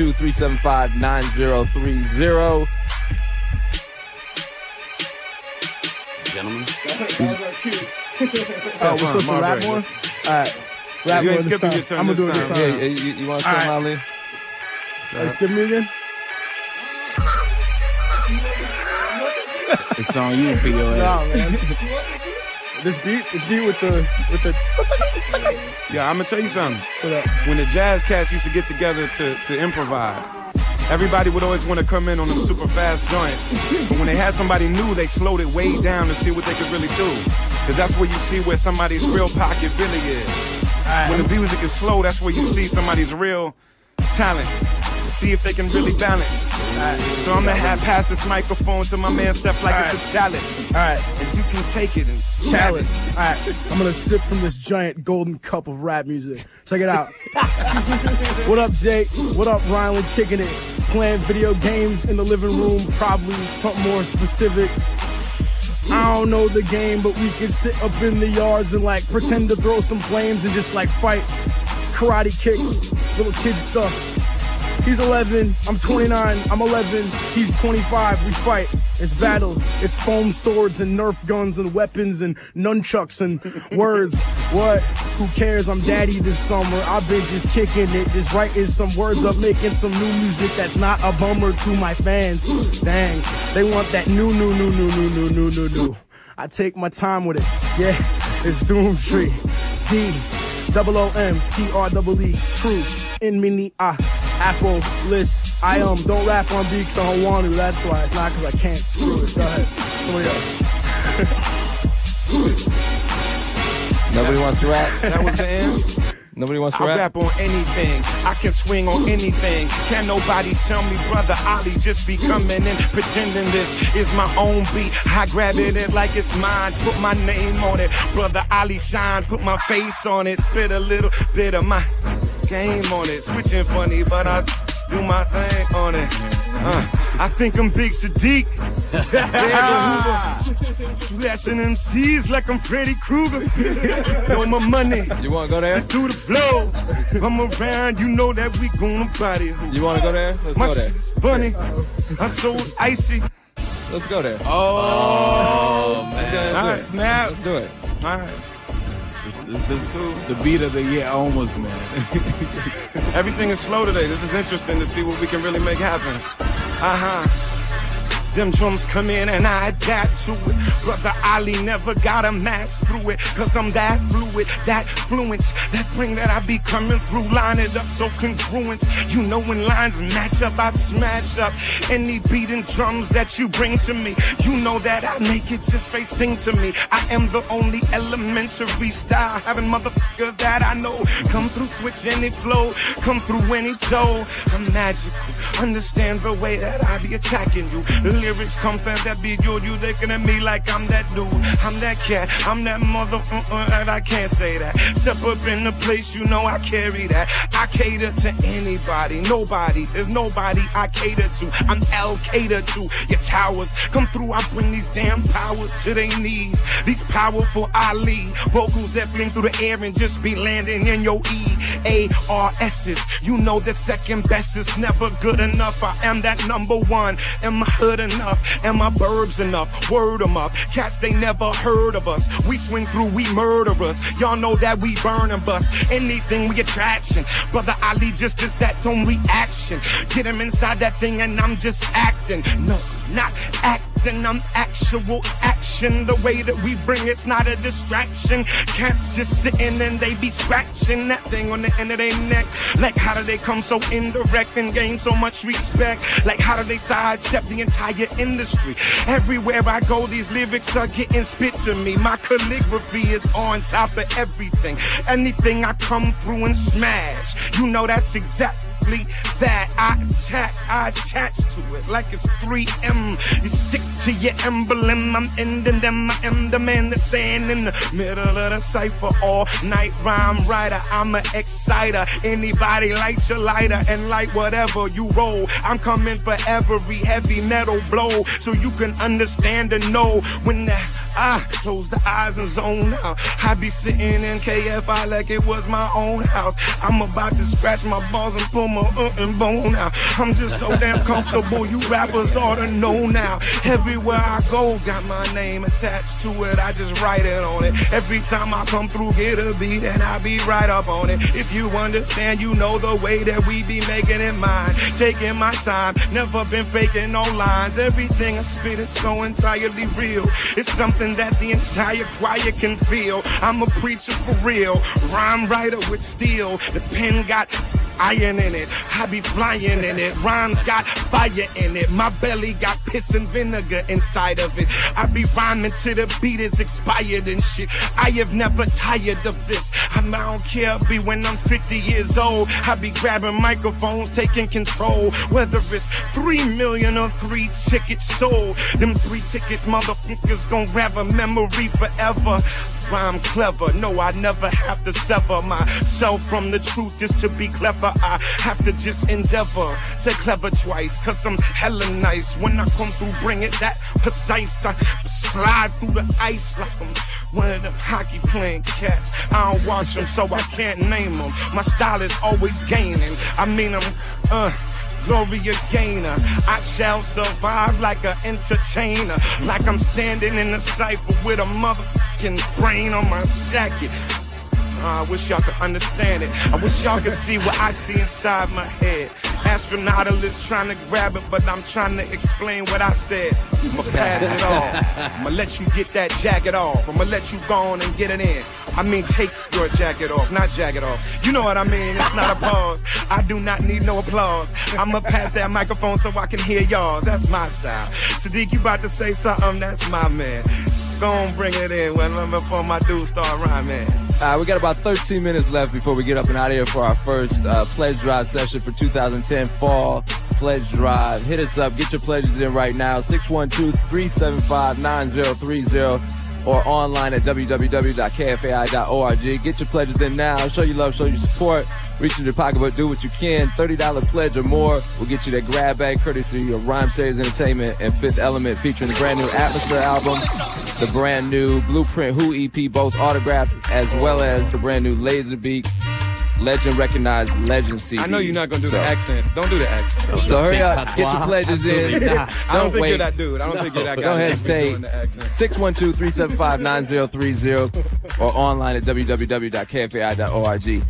612-375-9030. Gentlemen. We're supposed to rap more? All right. Rap more this time. I'm going to do it this time. Yeah, you want to start, Ali? Skip me again? It's on you, POA. Nah, man. This beat with the. Yeah, I'm gonna tell you something. When the jazz cats used to get together to improvise, everybody would always want to come in on them super fast joints. But when they had somebody new, they slowed it way down to see what they could really do. Because that's where you see where somebody's real pocket really is. When the music is slow, that's where you see somebody's real talent. See if they can really balance. So I'm gonna pass this microphone to my man Steph like it's a chalice. Alright. And you can take it and chalice. Alright. I'm gonna sip from this giant golden cup of rap music. Check it out. What up, Jake? What up, Ryland? Kicking it. Playing video games in the living room. Probably something more specific. I don't know the game, but we can sit up in the yards and like pretend to throw some flames and just like fight. Karate kick. Little kid stuff. He's 11, I'm 29, I'm 11, he's 25, we fight. It's battles, it's foam swords and Nerf guns and weapons and nunchucks and words. What? Who cares? I'm daddy this summer. I've been just kicking it, just writing some words up, making some new music that's not a bummer to my fans. Dang, they want that new. I take my time with it, yeah, it's Doomtree. D-O-O-M-T-R-E-E, true, in mini, Apple list. I don't rap on beat because I don't want to. That's why. It's not because I can't. Screw it. Go ahead. Somebody else. Nobody wants to rap. That was the end. Nobody wants to I rap on anything. I can swing on anything. Can't nobody tell me, brother Ali, just be coming in pretending this is my own beat. I grab it in like it's mine, put my name on it. Brother Ali shine, put my face on it. Spit a little bit of my game on it. Switching funny, but I do my thing on it. I think I'm Big Sadiq. Slashing MCs like I'm Freddy Krueger. Know my money. You want to go there? Let's do the flow. I'm around, you know that we gonna body. You want to go there? Let's go there. Shit's funny. I'm so icy. Let's go there. Oh, man. All right, snap. Let's do it. All right. This the beat of the year almost, man. Everything is slow today. This is interesting to see what we can really make happen. Them drums come in and I adapt to it. Brother Ali never got a match through it. Cause I'm that fluid, that fluent. That thing that I be coming through, line it up so congruent. You know when lines match up, I smash up any beating drums that you bring to me. You know that I make it just straight sing to me. I am the only elementary style having motherfucker that I know. Come through, switch any flow, come through any toe. I'm magical, understand the way that I be attacking you. Lyrics come fast, that be good. You looking at me like I'm that dude. I'm that cat, I'm that mother, and I can't say that. Step up in the place, you know I carry that. I cater to anybody, nobody. There's nobody I cater to. I'm Al-Qaeda to your towers. Come through, I bring these damn powers to their knees. These powerful Ali vocals that fling through the air and just be landing in your E-A-R-S's. You know the second best is never good enough. I am that number one. Am my hood enough? Am my burbs enough? Word them up. Cats, they never heard of us. We swing through, we murderers. Y'all know that we burn and bust. Anything we attraction. Brother Ali just is that don't reaction. Get him inside that thing and I'm just acting. No, not acting. I'm actual action. The way that we bring it's not a distraction. Cats just sitting and they be scratching that thing on the end of their neck. Like how do they come so indirect and gain so much respect? Like how do they sidestep the entire industry? Everywhere I go, these lyrics are getting spit to me. My calligraphy is on top of everything. Anything I come through and smash, you know that's exactly that. I attach to it like it's 3M. You stick to your emblem. I'm ending them. I am the man that stand in the middle of the cipher all night. Rhyme writer, I'm an exciter. Anybody light your lighter and light whatever you roll. I'm coming for every heavy metal blow, so you can understand and know when the I close the eyes and zone out. I be sitting in KFI like it was my own house. I'm about to scratch my balls and pull my and bone out. I'm just so damn comfortable, you rappers ought to know now. Everywhere I go, got my name attached to it, I just write it on it. Every time I come through, get a beat and I be right up on it. If you understand, you know the way that we be making it mine. Taking my time, never been faking no lines. Everything I spit is so entirely real. It's something that the entire choir can feel. I'm a preacher for real, rhyme writer with steel. The pen got iron in it, I be flying in it. Rhymes got fire in it, my belly got piss and vinegar inside of it. I be rhyming till the beat is expired and shit. I have never tired of this. I don't care, be when I'm 50 years old. I be grabbing microphones, taking control. Whether it's 3 million or 3 tickets sold, them 3 tickets motherfuckers gon' grab a memory forever. I'm clever, no, I never have to sever myself from the truth just to be clever. I have to just endeavor to clever twice, cause I'm hella nice. When I come through, bring it that precise. I slide through the ice like I'm one of them hockey playing cats. I don't watch them, so I can't name them. My style is always gaining, I mean I'm Gloria Gaynor. I shall survive like an entertainer, like I'm standing in the cypher with a motherfucking brain on my jacket. I wish y'all could understand it. I wish y'all could see what I see inside my head. Astronautilist trying to grab it, but I'm trying to explain what I said. I'ma pass it off. I'ma let you get that jacket off. I'ma let you go on and get it in. I mean, take your jacket off, not jacket off. You know what I mean? It's not a pause. I do not need no applause. I'ma pass that microphone so I can hear y'all. That's my style. Sadiq, you about to say something? That's my man. Go on, bring it in before my dude start rhyming. We got about 13 minutes left before we get up and out of here for our first pledge drive session for 2010 Fall Pledge Drive. Hit us up. Get your pledges in right now. 612-375-9030 or online at www.kfai.org. Get your pledges in now. Show your love, show your support. Reach in your pocketbook, do what you can. $30 pledge or more will get you that grab bag courtesy of Rhyme Series Entertainment and Fifth Element, featuring the brand new Atmosphere album, the brand new Blueprint Who EP, both autographed, as well as the brand new Laserbeak Legend Recognized Legend CD. I know you're not going to do the accent. Don't do the accent. So hurry up, get your pledges in. I don't think you're that dude. I don't think you're that guy. Don't hesitate. 612-375-9030 or online at www.kfai.org.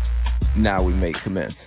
Now we may commence.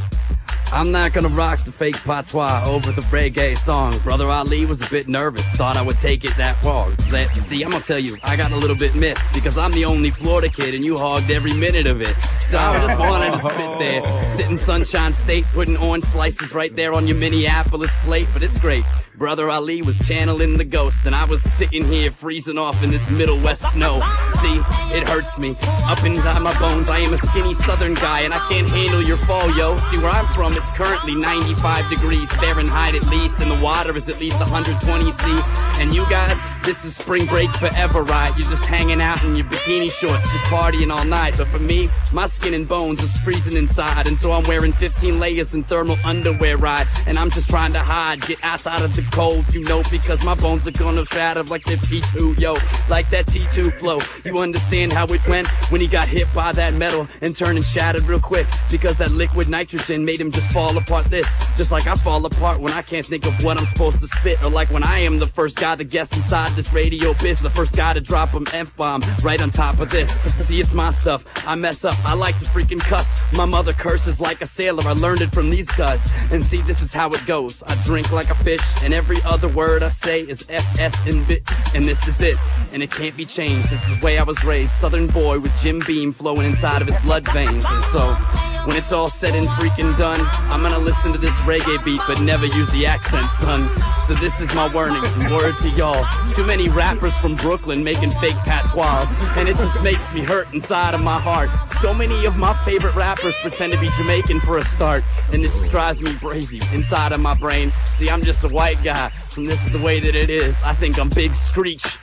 I'm not gonna rock the fake patois over the reggae song. Brother Ali was a bit nervous, thought I would take it that far. See, I'm gonna tell you, I got a little bit miffed because I'm the only Florida kid and you hogged every minute of it. So I just wanted to spit there, sit in Sunshine State, putting orange slices right there on your Minneapolis plate, but it's great. Brother Ali was channeling the ghost and I was sitting here freezing off in this Middle West snow. See, it hurts me up inside my bones. I am a skinny southern guy and I can't handle your fall, yo. See, where I'm from, it's currently 95 degrees Fahrenheit at least, and the water is at least 120 C. And you guys, this is spring break forever, right? You're just hanging out in your bikini shorts, just partying all night. But for me, my skin and bones is freezing inside, and so I'm wearing 15 layers in thermal underwear, right? And I'm just trying to hide, get ass out of the cold, you know, because my bones are gonna shatter like that T2, yo, like that T2 flow. You understand how it went when he got hit by that metal and turned and shattered real quick, because that liquid nitrogen made him just fall apart. This, just like I fall apart when I can't think of what I'm supposed to spit, or like when I am the first guy to guest inside this radio biz, the first guy to drop an F-bomb right on top of this. See, it's my stuff, I mess up, I like to freaking cuss. My mother curses like a sailor, I learned it from these guys. And see, this is how it goes, I drink like a fish, and every other word I say is FS and bit, and this is it, and it can't be changed. This is the way I was raised, southern boy with Jim Beam flowing inside of his blood veins. And so, when it's all said and freaking done, I'm gonna listen to this reggae beat but never use the accent, son. So this is my warning, word to y'all. Too many rappers from Brooklyn making fake patois, and it just makes me hurt inside of my heart. So many of my favorite rappers pretend to be Jamaican for a start, and it just drives me crazy inside of my brain. See, I'm just a white guy, and this is the way that it is. I think I'm Big Screech.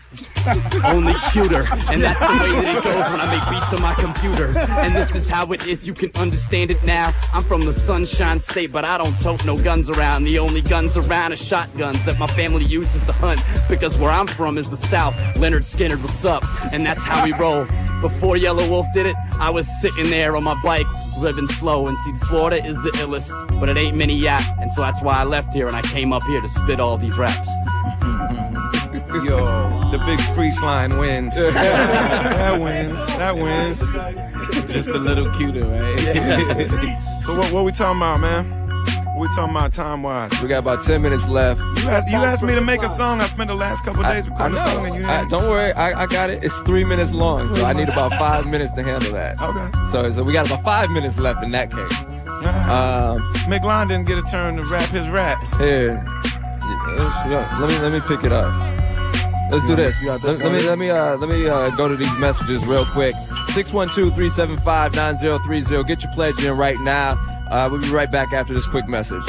Only cuter, and that's the way that it goes when I make beats on my computer. And this is how it is, you can understand it now. I'm from the Sunshine State, but I don't tote no guns around. The only guns around are shotguns that my family uses to hunt. Because where I'm from is the South. Leonard Skinner, what's up? And that's how we roll. Before Yellow Wolf did it, I was sitting there on my bike, living slow. And see, Florida is the illest, but it ain't many yet. And so that's why I left here and I came up here to spit all these raps. Yo, the big Screech line wins. That wins. Just a little cuter, right? So what we talking about, man? What we talking about time-wise? We got about 10 minutes left. You asked me to make a song. I spent the last couple of days recording a song, and you didn't. Don't worry, I got it. It's 3 minutes long, so I need about 5 minutes to handle that. Okay. So we got about 5 minutes left in that case. McLon didn't get a turn to rap his raps. Here, let me pick it up. Let's do this. Let me go to these messages real quick. 612-375-9030. Get your pledge in right now. We'll be right back after this quick message.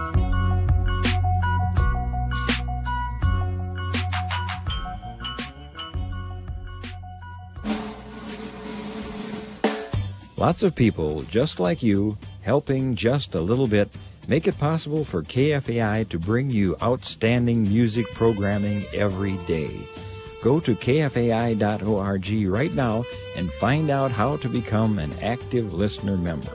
Lots of people, just like you, helping just a little bit, make it possible for KFAI to bring you outstanding music programming every day. Go to kfai.org right now and find out how to become an active listener member.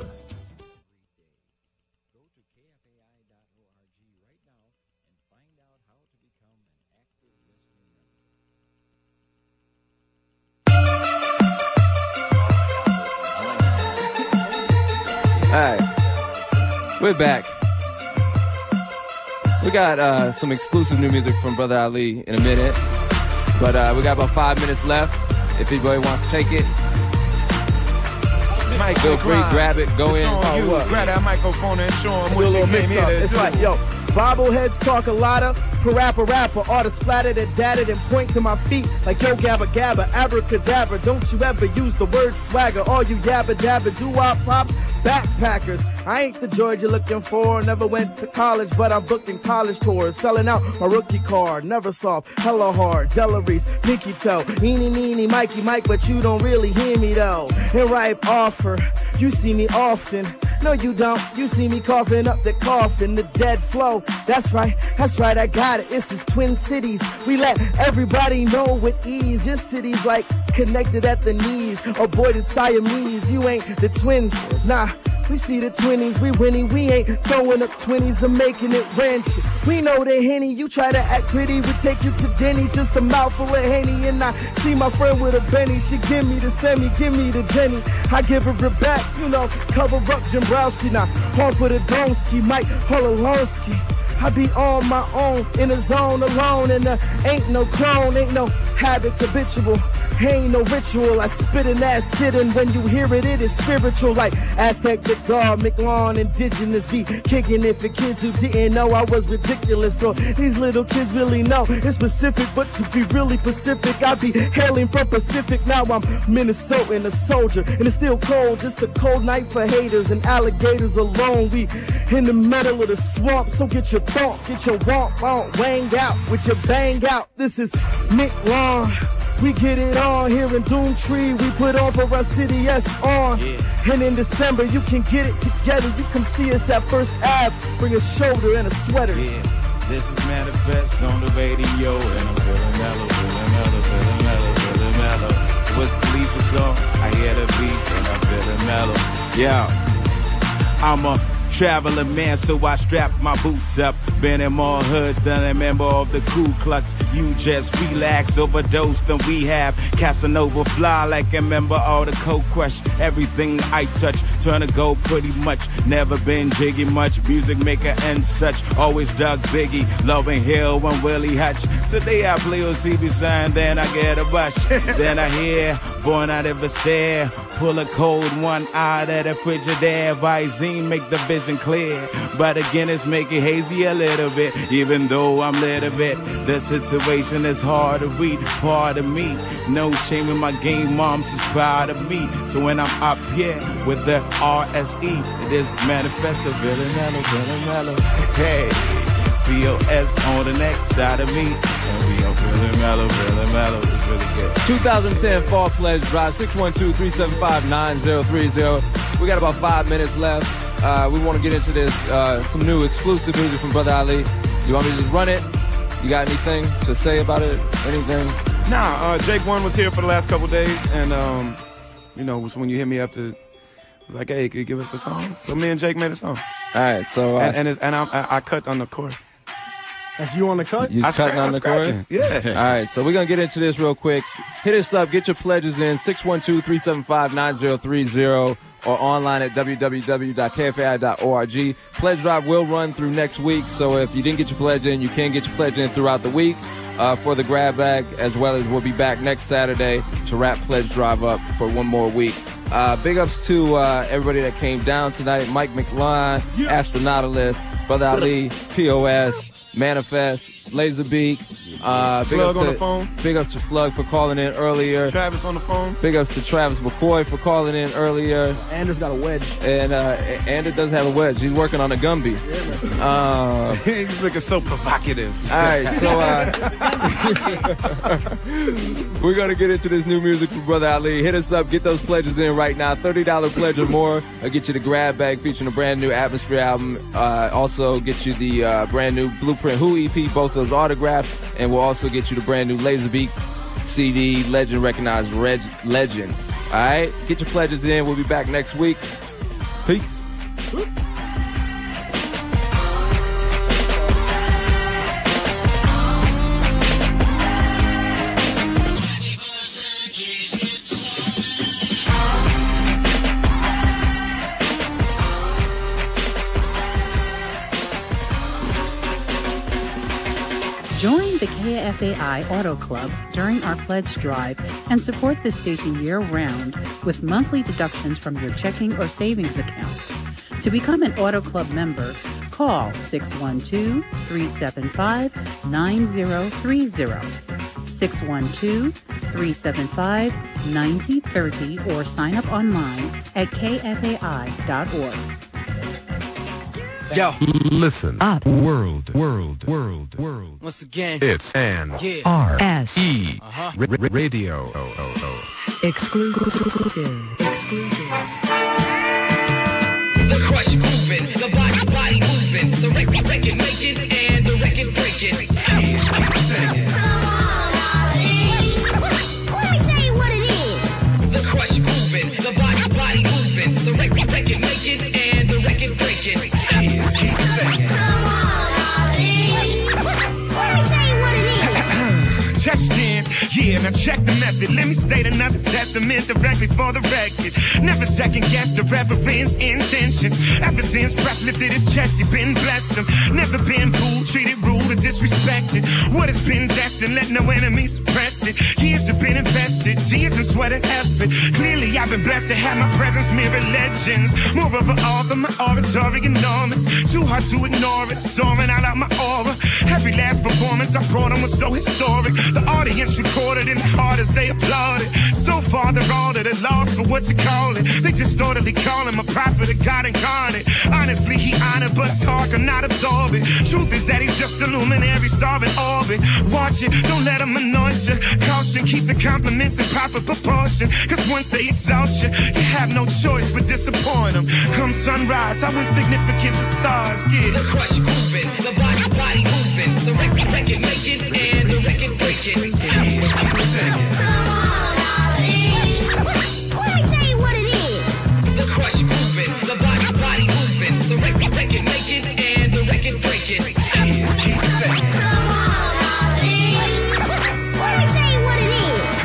All right, we're back. We got some exclusive new music from Brother Ali in a minute, but we got about 5 minutes left. If anybody wants to take it, feel free, grab it, go in. Grab that microphone and show them Do a what you little came mix here up. to It's do. like, yo, bobbleheads talk a lotta, rapper, all the splattered and datted and point to my feet like yo gabba gabba, abracadabra. Don't you ever use the word swagger, all you yabba dabba doo-wop pops, backpackers. I ain't the George you're looking for, never went to college, but I'm booking college tours, selling out my rookie card, never soft, hella hard, Delaries, pinky toe, eeny, Mikey Mike, but you don't really hear me though. And ripe offer, you see me often. No, you don't. You see me coughing up the coffin, the dead flow. That's right, I got it. It's just Twin Cities. We let everybody know with ease. Your city's like connected at the knees. Avoided Siamese. You ain't the twins. Nah, we see the 20s. We winning. We ain't throwing up 20s or making it rain shit. We know the Henny. You try to act pretty. We take you to Denny's. Just a mouthful of Henny. And I see my friend with a Benny. She give me the semi. Give me the Jenny. I give her it back. You know, cover up Jimbrowski. Now, hard for the Donski. Mike Hololonsky. I be on my own, in the zone alone, and ain't no clone, ain't no habits habitual, ain't no ritual. I spit in that sitting, when you hear it, it is spiritual, like Aztec the God, McLawn, indigenous be kicking it for kids who didn't know I was ridiculous, so these little kids really know it's specific, but to be really Pacific, I be hailing from Pacific, now I'm Minnesotan, a soldier, and it's still cold, just a cold night for haters and alligators alone, we in the middle of the swamp, so get your thought, get your womp on, wang out with your bang out. This is Nick Long. We get it on here in Doomtree. We put on for our city, yes, on. Yeah. And in December, you can get it together. You come see us at First Ave. Bring a shoulder and a sweater. Yeah, this is Manifest on the radio. And I'm feeling mellow. What's Khalifa song? I hear the beat and I'm feeling mellow. Yeah, I'm a traveling man, so I strap my boots up. Been in more hoods than a member of the Ku Klux. You just relax, overdose than we have. Casanova fly like a member of the Coke Crush. Everything I touch turn to gold pretty much. Never been jiggy much, music maker and such. Always dug Biggie, Loving Hill and Willie Hutch. Today I play OCB sign, then I get a bush. Then I hear, born out of a stare. Pull a cold one out of the Frigidaire. Visine make the vision clear, but again it's making hazy a little bit. Even though I'm little bit, the situation is hard to read. Part of me, no shame in my game. Mom's is proud of me. So when I'm up here with the RSE, it is Manifesto, feeling mellow. Hey, POS on the next side of me. And we are feeling mellow, it's really good. 2010 Fall Pledge Drive, 612-375-9030. We got about 5 minutes left. We want to get into this, some new exclusive music from Brother Ali. You want me to just run it? You got anything to say about it? Anything? Nah, Jake One was here for the last couple days, and, was when you hit me up to, was like, hey, could you give us a song? So me and Jake made a song. All right, so... I cut on the chorus. That's you on the cut? You cutting on the chorus? Yeah. All right, so we're going to get into this real quick. Hit us up. Get your pledges in, 612-375-9030, or online at www.kfai.org. Pledge drive will run through next week, so if you didn't get your pledge in, you can get your pledge in throughout the week for the grab bag, as well as we'll be back next Saturday to wrap pledge drive up for one more week. Big ups to everybody that came down tonight. Mike McLean, Astronautilus, Brother Ali, POS, Manifest, Laserbeak. Slug on the phone. Big ups to Slug for calling in earlier. Travis on the phone. Big ups to Travis McCoy for calling in earlier. Anders got a wedge. And Anders does have a wedge. He's working on a Gumby. He's looking so provocative. All right, so we're going to get into this new music from Brother Ali. Hit us up. Get those pledges in right now. $30 pledge or more. I'll get you the grab bag featuring a brand new Atmosphere album. Also get you the brand new Blueprint Who EP, both of those autographed. And we'll also get you the brand new Laserbeak CD, Legend Recognized Legend. All right? Get your pledges in. We'll be back next week. Peace. Join the KFAI Auto Club during our pledge drive and support this station year-round with monthly deductions from your checking or savings account. To become an Auto Club member, call 612-375-9030, 612-375-9030, or sign up online at kfai.org. Yo, listen up. World. Once again, It's an Yeah. R-E radio. Exclusive. The crush moving, the body moving, the record making, and the record breaking. Kids keep singing. Let me tell you what it is. The crush moving, the body moving, the record making, and the record breaking. Kids keep singing. Just in. Yeah, now check the method. Let me state another testament directly for the record. Never second guess the reverend's intentions. Ever since breath lifted his chest, he been blessed him. Never been booed, treated rude or disrespected. What has been destined, let no enemy suppress it. Years have been invested, tears and sweat and effort. Clearly I've been blessed to have my presence mirror legends. Moreover, all of my oratory enormous. Too hard to ignore it, soaring out my aura. Every last performance I brought on was so historic. The audience recorded in the heart as they applauded. So far they're all at a loss for what to call it. They just totally call him a prophet of God incarnate. Honestly, he honored, but his heart cannot absorb it. Truth is that he's just a luminary star in orbit. Watch it, don't let him annoy you. Caution, keep the compliments in proper proportion. Cause once they exalt you, you have no choice but disappoint them. Come sunrise, how insignificant the stars get. The crush moving, the body moving, the record making, and the record breaking. Kids keep singing. Come on, Ali. Let me tell you what it is. The crush moving, the body moving, the record making, and the record breaking. Kids keep singing. Come on, Ali. Let me tell you what it is.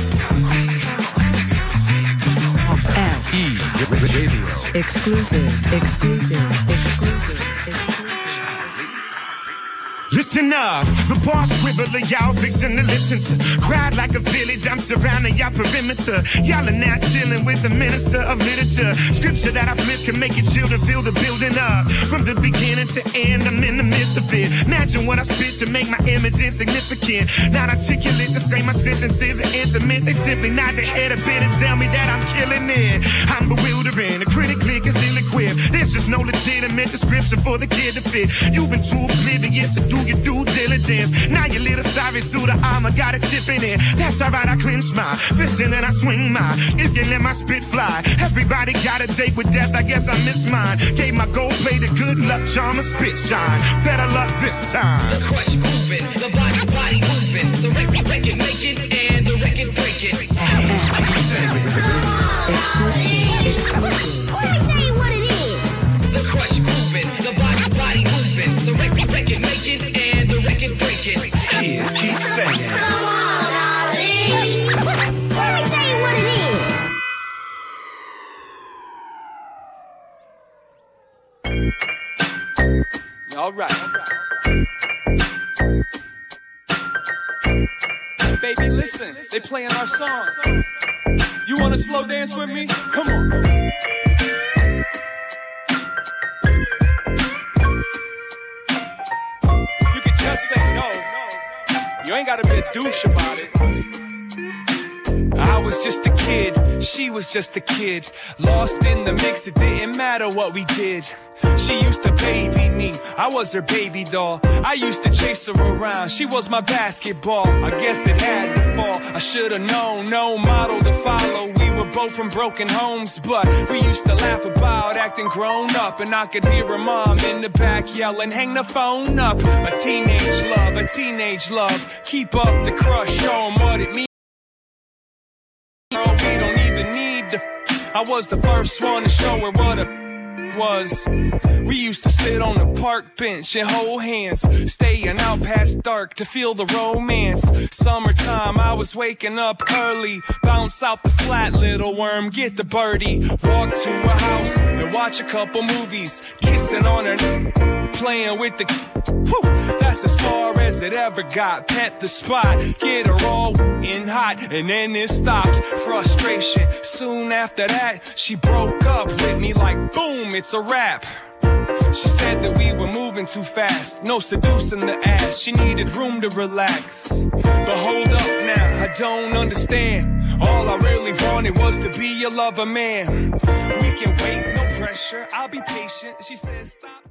Radio. Exclusive. listen up. The boss scribbler, y'all fixing to listen to. Cried like a village, I'm surrounding y'all perimeter. Y'all are not dealing with the minister of literature. Scripture that I flip can make your children feel the building up. From the beginning to end, I'm in the midst of it. Imagine what I spit to make my image insignificant. Not articulate to say my sentences are intimate. They simply nod their head a bit and tell me that I'm killing it. I'm bewildering, a critic click is ill-equipped. There's just no legitimate description for the kid to fit. You've been too oblivious to do your due diligence. Now your little sorry suit of armor got a chip in it. That's alright, I clench my fist and then I swing my just can let my spit fly. Everybody got a date with death, I guess I missed mine. Gave my gold plate a good luck charm and spit shine. Better luck this time. The crush moving, the body moving, the record making, and the record breaking. Let me tell you what it is. The crush moving, the body moving, the record making, and the record breaking. Kids keep saying. Come on, Ali. Let me tell you what it is. All right. Baby, listen, they playing our song. You wanna slow dance with me? Come on. You can just say no. You ain't gotta be a douche about it. I was just a kid, she was just a kid. Lost in the mix, it didn't matter what we did. She used to baby me, I was her baby doll. I used to chase her around, she was my basketball. I guess it had to fall, I should've known. No model to follow, we were both from broken homes. But we used to laugh about acting grown up. And I could hear her mom in the back yelling, hang the phone up. A teenage love. Keep up the crush, show 'em what it means. Girl, we don't even need to. I was the first one to show her what a was. We used to sit on the park bench and hold hands, staying out past dark to feel the romance. Summertime, I was waking up early, bounce out the flat, little worm, get the birdie. Walk to a house and watch a couple movies, kissing on her, playing with the. Whew, that's as far as it ever got. Pet the spot, get her all in hot, and then it stopped. Frustration. Soon after that, she broke up with me like boom, it's a wrap. She said that we were moving too fast, no seducing the ass, she needed room to relax. But hold up now, I don't understand. All I really wanted was to be your lover, man. We can wait, no pressure, I'll be patient. She said stop.